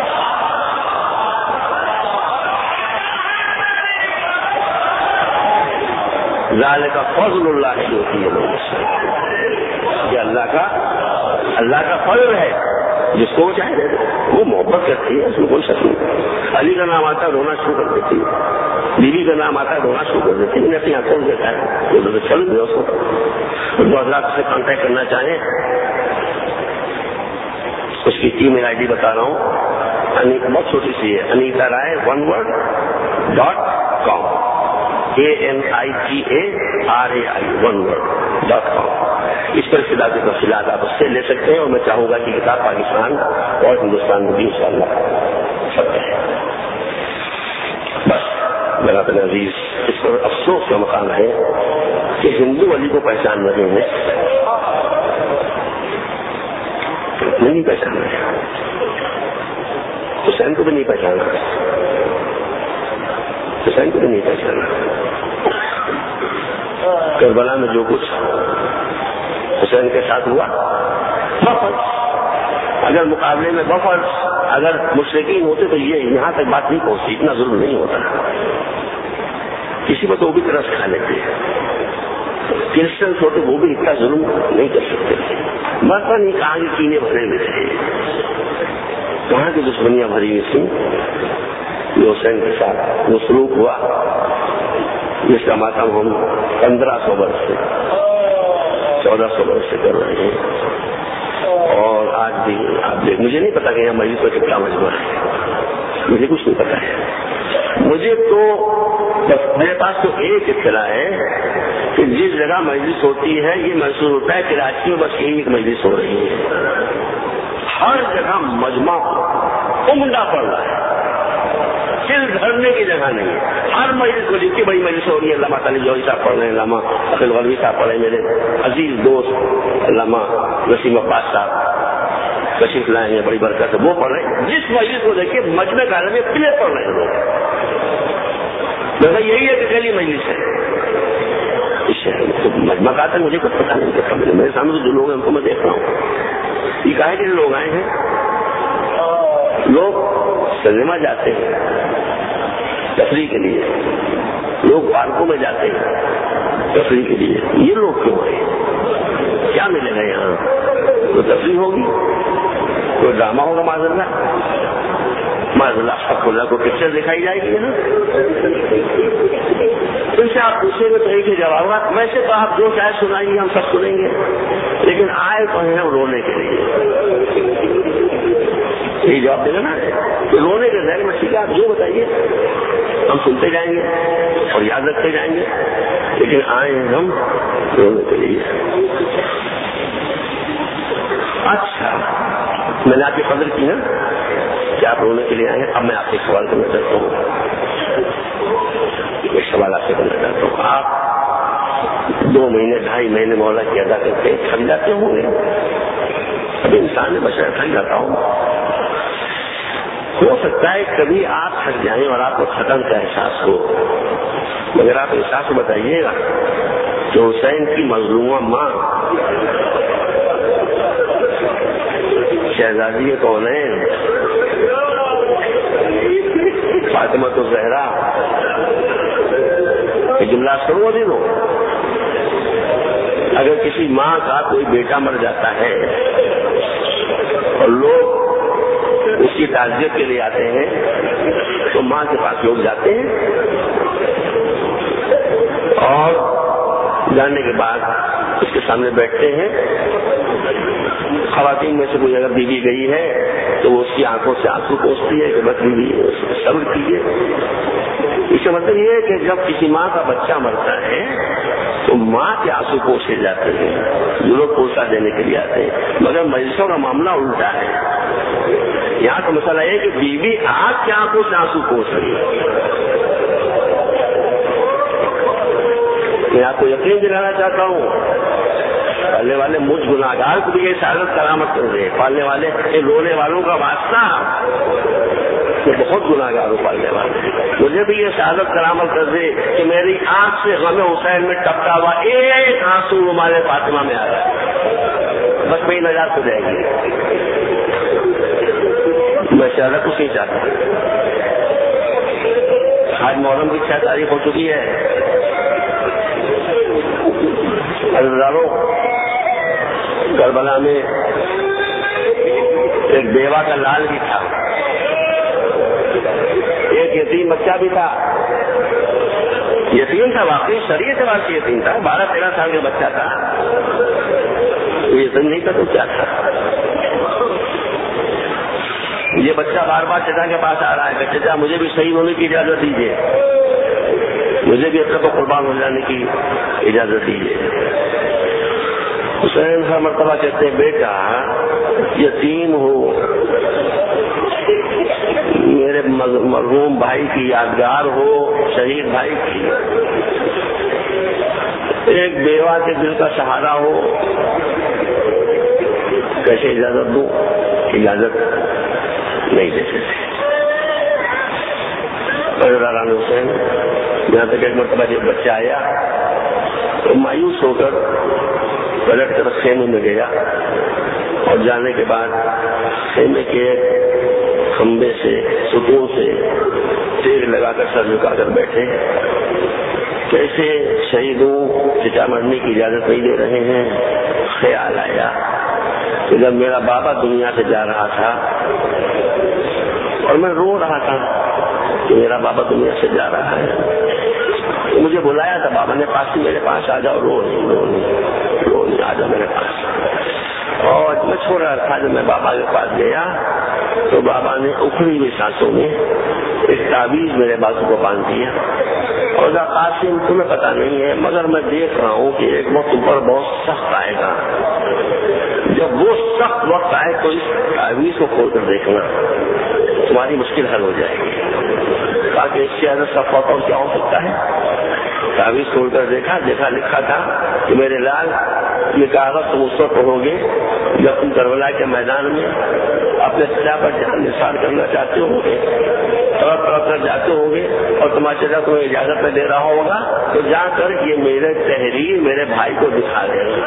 ذالک فضل اللہ ہوتی ہے، یہ اللہ کا فضل ہے، جس کو چاہے دے دو، وہ محبت کرتی ہے، اس میں کوئی شک نہیں۔ علی کا نام آتا ہے رونا شروع کر دیتی ہے، بیوی کا نام آتا ہے رونا شروع کر دیتی ہے، انہیں اپنی آنکھوں میں دیتا ہے، وہ چل گئے اس کو۔ جو حضرات سے کانٹیکٹ کرنا چاہیں اس کی ای میل ID بتا رہا ہوں، بہت چھوٹی سی ہے، انیتا رائے oneword.com ANITARAI اس پر خدا کے تفصیلات آپ اس سے لے سکتے ہیں، اور میں چاہوں گا کہ کتاب پاکستان اور ہندوستان میں بھی انشاءاللہ سب ہے۔ بس میرا بن عزیز، اس پر افسوس کا مقام ہے کہ ہندو علی کو پہچان رہے ہیں، نہیں پہچان رہے، حسین کو بھی نہیں پہچانا، حسین کو بھی نہیں پہچانا۔ کربلا میں جو کچھ حسین کے ساتھ ہوا، بفرض اگر مقابلے میں بفرض اگر مشرکین ہوتے تو یہ یہاں تک بات نہیں پہنچتی، اتنا ظلم نہیں ہوتا، کسی کو تو بھی رس کھا لیتے ہیں، کرسچن ہوتے وہ بھی اتنا ظلم نہیں کر سکتے. مثلا نہیں کہاں کے کینے بھرے ہوئے تھے, کہاں کی دشمنیاں بھری ہوئی تھیں. حسین کے ساتھ وہ سلوک ہوا جس کا ماتم ہم 1500 برس سے 1400 برس سے کر رہے ہیں. اور آج بھی آپ دیکھ, مجھے نہیں پتا کہ یہاں مجلس میں کتنا مجموعہ ہے, مجھے کچھ نہیں پتا ہے. مجھے تو بس میرے پاس تو ایک اطلاع ہے کہ جس جگہ مجلس ہوتی ہے یہ محسوس ہوتا ہے کراچی میں بس یہی ایک مجلس ہو رہی ہے. ہر جگہ مجمع عمدہ پڑ رہا ہے, صرف دھرنے کی جگہ نہیں ہے. ہر مجلس کو جتنی بڑی مجلس ہو رہی ہے, علامہ تعالی جوہری صاحب پڑھ رہے ہیں, علامہ عبد الغنوی صاحب پڑھ رہے ہیں, میرے عزیز دوست علامہ وسیم عباس صاحب تشریف لائے ہیں, بڑی برکت ہے, وہ پڑھ رہے ہیں. جس مجلس کو دیکھیے مجمع گالے میں پلے پڑھ رہے ہیں لوگ. مگر یہی ہے کہ پہلی مجلس ہے اس شہر میں. تو مجمع کا تھا مجھے کچھ پتا نہیں کرتا. میرے سامنے جو لوگ ہیں ان کو میں دیکھ رہا ہوں. یہ کہا ہے کہ لوگ آئے ہیں, لوگ سنیما جاتے ہیں تفریح کے لیے, لوگ پارکوں میں جاتے ہیں تفریح کے لیے. یہ لوگ کیوں آئے, کیا ملے گا یہاں؟ کوئی تفریح ہوگی, کوئی ڈرامہ ہوگا, معذرت اللہ کو پکچر دکھائی جائے گی یہاں. ان سے آپ پوچھیں گے تو ایک ہی جواب, ویسے تو آپ جو چاہے سنائیں گے ہم سب سنیں گے, لیکن آئے تو ہیں رونے کے لیے. یہی جواب دے گا نا کہ رونے کے ذہن میں ٹھیک ہے, آپ جو بتائیے ہم سنتے جائیں گے اور یاد رکھتے جائیں گے, لیکن آئے ہیں ہم رونے کے لیے. اچھا, میں نے آپ کی قدر کی نا کہ آپ رونے کے لیے آئے ہیں. اب میں آپ سے سوال کرنا چاہتا ہوں, ایک سوال آپ سے کرنا چاہتا ہوں. آپ 2 مہینے 2.5 مہینے مولا کی ادا کرتے تھک جاتے ہوں گے. اب انسان نے بچہ تھک جاتا ہوں. ہو سکتا ہے کبھی آپ تھک جائیں اور آپ کو تھکن کا احساس ہو, مگر آپ احساس بتائیے گا کہ حسین کی مظلومہ ماں شہزادی کونین فاطمہ الزہرا, یہ جملہ سنو دے دو. اگر کسی ماں کا کوئی بیٹا مر جاتا ہے اور لوگ اس کی تعزیت کے لیے آتے ہیں تو ماں کے پاس لوگ جاتے ہیں, اور جانے کے بعد اس کے سامنے بیٹھتے ہیں. خواتین میں سے کوئی اگر بیوی گئی ہے تو وہ اس کی آنکھوں سے آنسو پوچھتی ہے کہ بس بیوی صبر کیجیے. اس کا مطلب یہ ہے کہ جب کسی ماں کا بچہ مرتا ہے تو ماں کے آنسو پوچھے جاتے ہیں, جو لوگ پوچھا دینے کے لیے آتے ہیں. مگر مجلسوں کا معاملہ الٹا ہے. یہاں کا مسئلہ ہے کہ بیوی آپ کے آنکھوں سے آنسو پوچھ رہی ہے. میں آپ کو یقین دلانا چاہتا ہوں, پالنے والے مجھ گناہگار کو بھی یہ سعادت کرامت کر دے. پالنے والے یہ رونے والوں کا واسطہ, میں بہت گناہگار ہوں پالنے والے, مجھے بھی یہ سعادت کرامت کر دے کہ میری آنکھ سے غم حسین میں ٹپکا ہوا ایک آنسو ہمارے فاطمہ میں آ رہا ہے, بس میری نجات ہو جائے گی. میں شہادت کچھ نہیں چاہتا. آج محرم کی 6 تاریخ ہو چکی ہے. ہزاروں کربلا میں ایک بیوہ کا لال بھی تھا, ایک یتیم بچہ بھی تھا. یتیم تھا واقعی, شریعت اعتبار سے یتیم تھا, 12-13 سال کا بچہ تھا. یتیم نہیں تھا تو کیا تھا. یہ بچہ بار بار چچا کے پاس آ رہا ہے کہ چچا مجھے بھی شہید ہونے کی اجازت دیجیے, مجھے بھی اپنے کو قربان ہو جانے کی اجازت دیجیے. حسین ہر مرتبہ کہتے ہیں بیٹا یتیم ہو, میرے مرحوم بھائی کی یادگار ہو, شہید بھائی کی, ایک بیوہ کے دل کا سہارا ہو, کیسے اجازت دوں؟ اجازت نہیں دے سکتے. حسین یہاں تک ایک مرتبہ جب بچہ آیا تو مایوس ہو کر پلٹ کر خیمے میں گیا, اور جانے کے بعد خیمے کے کھمبے سے ستون سے تیر لگا کر سر جھکا کر بیٹھے. کیسے شہیدوں چچا مرنے کی اجازت نہیں دے رہے ہیں. خیال آیا کہ جب میرا بابا دنیا سے جا رہا تھا اور میں رو رہا تھا کہ میرا بابا دنیا سے جا رہا ہے، تو مجھے بلایا تھا بابا نے پاس ہی میرے پاس آ جاؤ، رو نہیں آ جاؤ میرے پاس. اور میں چھوڑ رہا تھا، جب میں بابا کے پاس گیا تو بابا نے اکھڑی ہوئی سانسوں میں ایک تعویذ میرے بازو کو باندھ دیا. اور قاسم تمہیں پتا نہیں ہے مگر میں دیکھ رہا ہوں کہ ایک وقت اوپر بہت سخت آئے گا، جب وہ سخت وقت آئے تو اس تعویذ کو کھول کر دیکھنا، تمہاری مشکل حل ہو جائے گی. تاکہ اس سے زیادہ سخت وقت اور کیا ہو سکتا ہے. تعویذ کھول کر دیکھا لکھا تھا کہ میرے لال یہ کاغذ تم اس وقت پڑھو گے جب تم کربلا کے میدان میں اپنے سجا پر جان نثار کرنا چاہتے ہو گے، طرف جاتے ہو گے اور تمہارا چچا تمہیں اجازت میں دے رہا ہوگا تو جا کر یہ میرے تحریر میرے بھائی کو دکھا دینا.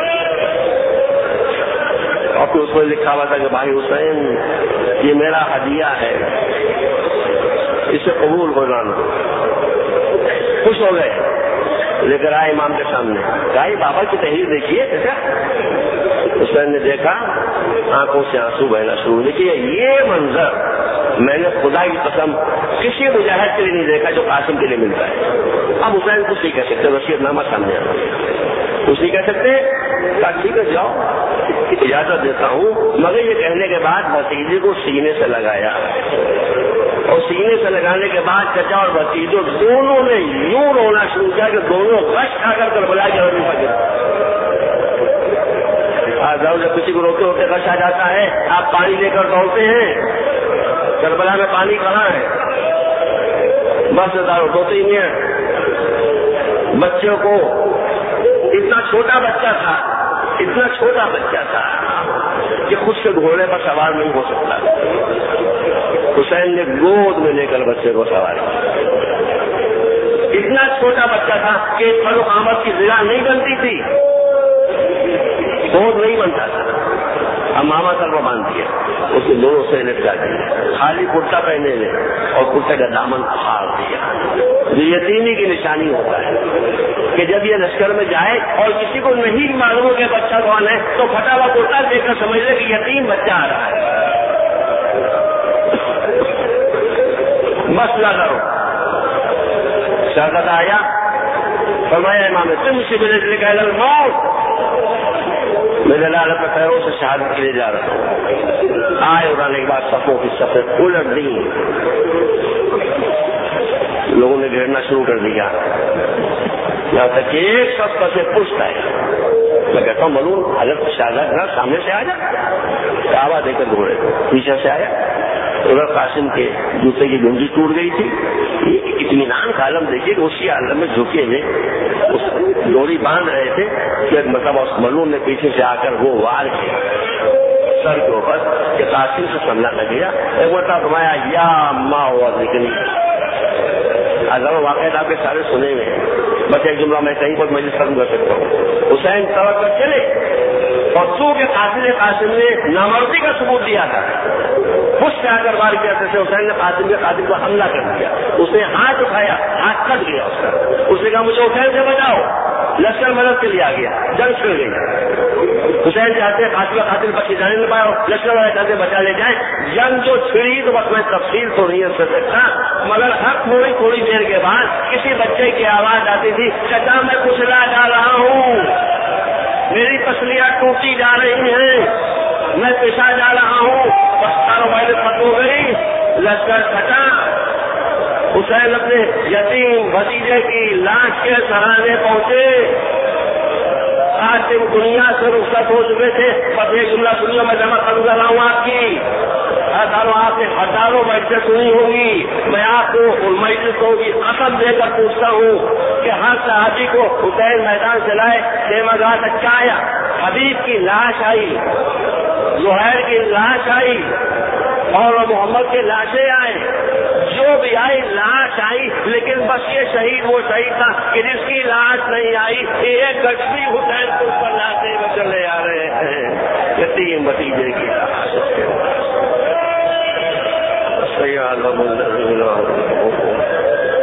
اور پھر اس میں لکھا ہوا تھا کہ بھائی حسین یہ میرا ہدیہ ہے، اسے قبول ہو جانا. خوش ہو گئے، لے کر آئے امام کے سامنے، کہا بابا کی تحریر دیکھیے. حسین نے دیکھا، آنکھوں سے آنسو بہنا شروع. دیکھیے یہ منظر میں نے خدا کی قسم کسی مجاہد کے لیے نہیں دیکھا جو قاسم کے لیے ملتا ہے. اب حسین کچھ نہیں کہہ سکتے، وصیت نامہ سامنے آنا، کچھ نہیں کہہ سکتے. ٹھیک ہے جاؤ اجازت دیتا ہوں، مگر یہ کہنے کے بعد بھتیجے کو سینے سے لگایا اور سینے سے لگانے کے بعد چچا اور بھتیجوں دونوں نے یوں رونا شروع کیا کہ دونوں غش کھا کر کربلا کے رونے لگے. جب کسی کو روتے ہوتے غش آ جاتا ہے آپ پانی لے کر دوڑتے ہیں، کربلا میں پانی کہاں ہے؟ بس دارو دوتے ہی نہیں ہیں. بچوں کو اتنا چھوٹا بچہ تھا کہ خود سے گھوڑے پر سوار نہیں ہو سکتا. حسین نے گود میں لے کر بچے کو سوار کیا. اتنا چھوٹا بچہ تھا کہ فروخ احمد کی زرا نہیں بنتی تھی، گود نہیں بنتا تھا. اب ماما سر کو باندھ دیا، اس کے دونوں سے لٹکا دیا، خالی کرتا پہنے لے اور کرتے کا دامن پھاڑ دیا. جو یتیمی کی نشانی ہوتا ہے کہ جب یہ لشکر میں جائے اور کسی کو نہیں معلوم کہ بچہ کون ہے تو پھٹا ہوا کرتا دیکھ کر سمجھ لے کہ یتیم بچہ آ رہا ہے. مسئلہ کرو. شہزادہ آیا، فرمایا امام تم سے ملے کہ موت میرے لال اپنے پیروں سے شہادت کے لیے جا رہا ہوں. آئے اڑانے کے بعد صفوں کی صفیں الٹ دی، لوگوں نے گھیرنا شروع کر دیا، یہاں تک کہ ایک شخص سے پوچھتا ہے. میں کہتا ہوں ملون حضرت شہزادہ سامنے سے آ جا. دعویٰ دے کر گھوڑے پیچھے سے آیا. ادھر قاسم کے جوتے کی گنجی ٹوٹ گئی تھی. اطمینان کا عالم دیکھیے کہ اسی عالم میں جھکے ہوئے اس ڈوری باندھ رہے تھے کہ مطلب اس ملون نے پیچھے سے آ کر وہ وار کیا سر کے اوپر کہ قاسم سے سامنا نہ گیا. ایک مرتبہ فرمایا یا ماں ہوا نکلی. ہزاروں واقعات آپ کے سارے سنے ہوئے ہیں، بس ایک جملہ میں کہیں پر مجلس ختم کر سکتا ہوں. حسین طرف کر چلے اور سو کے قاسم نے نامردی کا ثبوت دیا تھا. خود سے آ کر وار کیا تھا. حسین نے قاسم کو حملہ کر دیا. اس نے ہاتھ اٹھایا، ہاتھ کٹ گیا اس کا. اس نے کہا مجھے حسین سے بچاؤ. لشکر مدد کے لیے آ گیا، جنگ چھڑ گئی. حسین چاہتے ہیں قاتل بچے جانے نہ پاؤ، لشکر والے چاہتے بچا لے جائیں. جنگ جو چھڑی تو بس میں تفصیل تو نہیں کر سکتا، مگر ہر تھوڑی دیر کے بعد کسی بچے کی آواز آتی تھی چچا میں کچلا جا رہا ہوں، میری پسلیاں ٹوٹی جا رہی ہیں، میں پیچھا جا رہا ہوں. بس کاروبار ختم ہو گئی، لشکر پھٹا. حسین اپنے یتیم بھتیجے کی لاش کے سہارے پہنچے. قاسم دنیا سے رخصت ہو چکے تھے. بس ایک جملہ سنیے، میں جمع کروں گا ہوں آپ کی. آپ نے ہزاروں مجلسیں سنی ہوگی، میں آپ کو ان مجلسوں کی قسم دے کر پوچھتا ہوں کہ ہر صحابی کو حسین میدان سے لائے خیمہ گاہ تک آیا. حبیب کی لاش آئی، زہیر کی لاش آئی اور محمد کے لاشیں آئے، جو بھی آئی لاش آئی. لیکن بس یہ شہید وہ شہید تھا کہ جس کی لاش نہیں آئی. ایک گٹھی حسین کو پر لاتے ہوئے چلے آ رہے ہیں. یتیم بھتیجے کی لاش.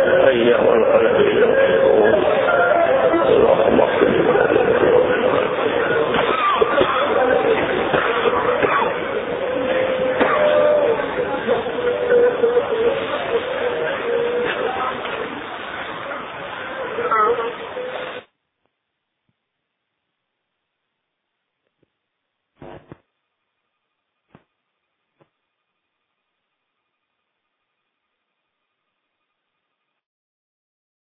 الحي والقلب ينقلبون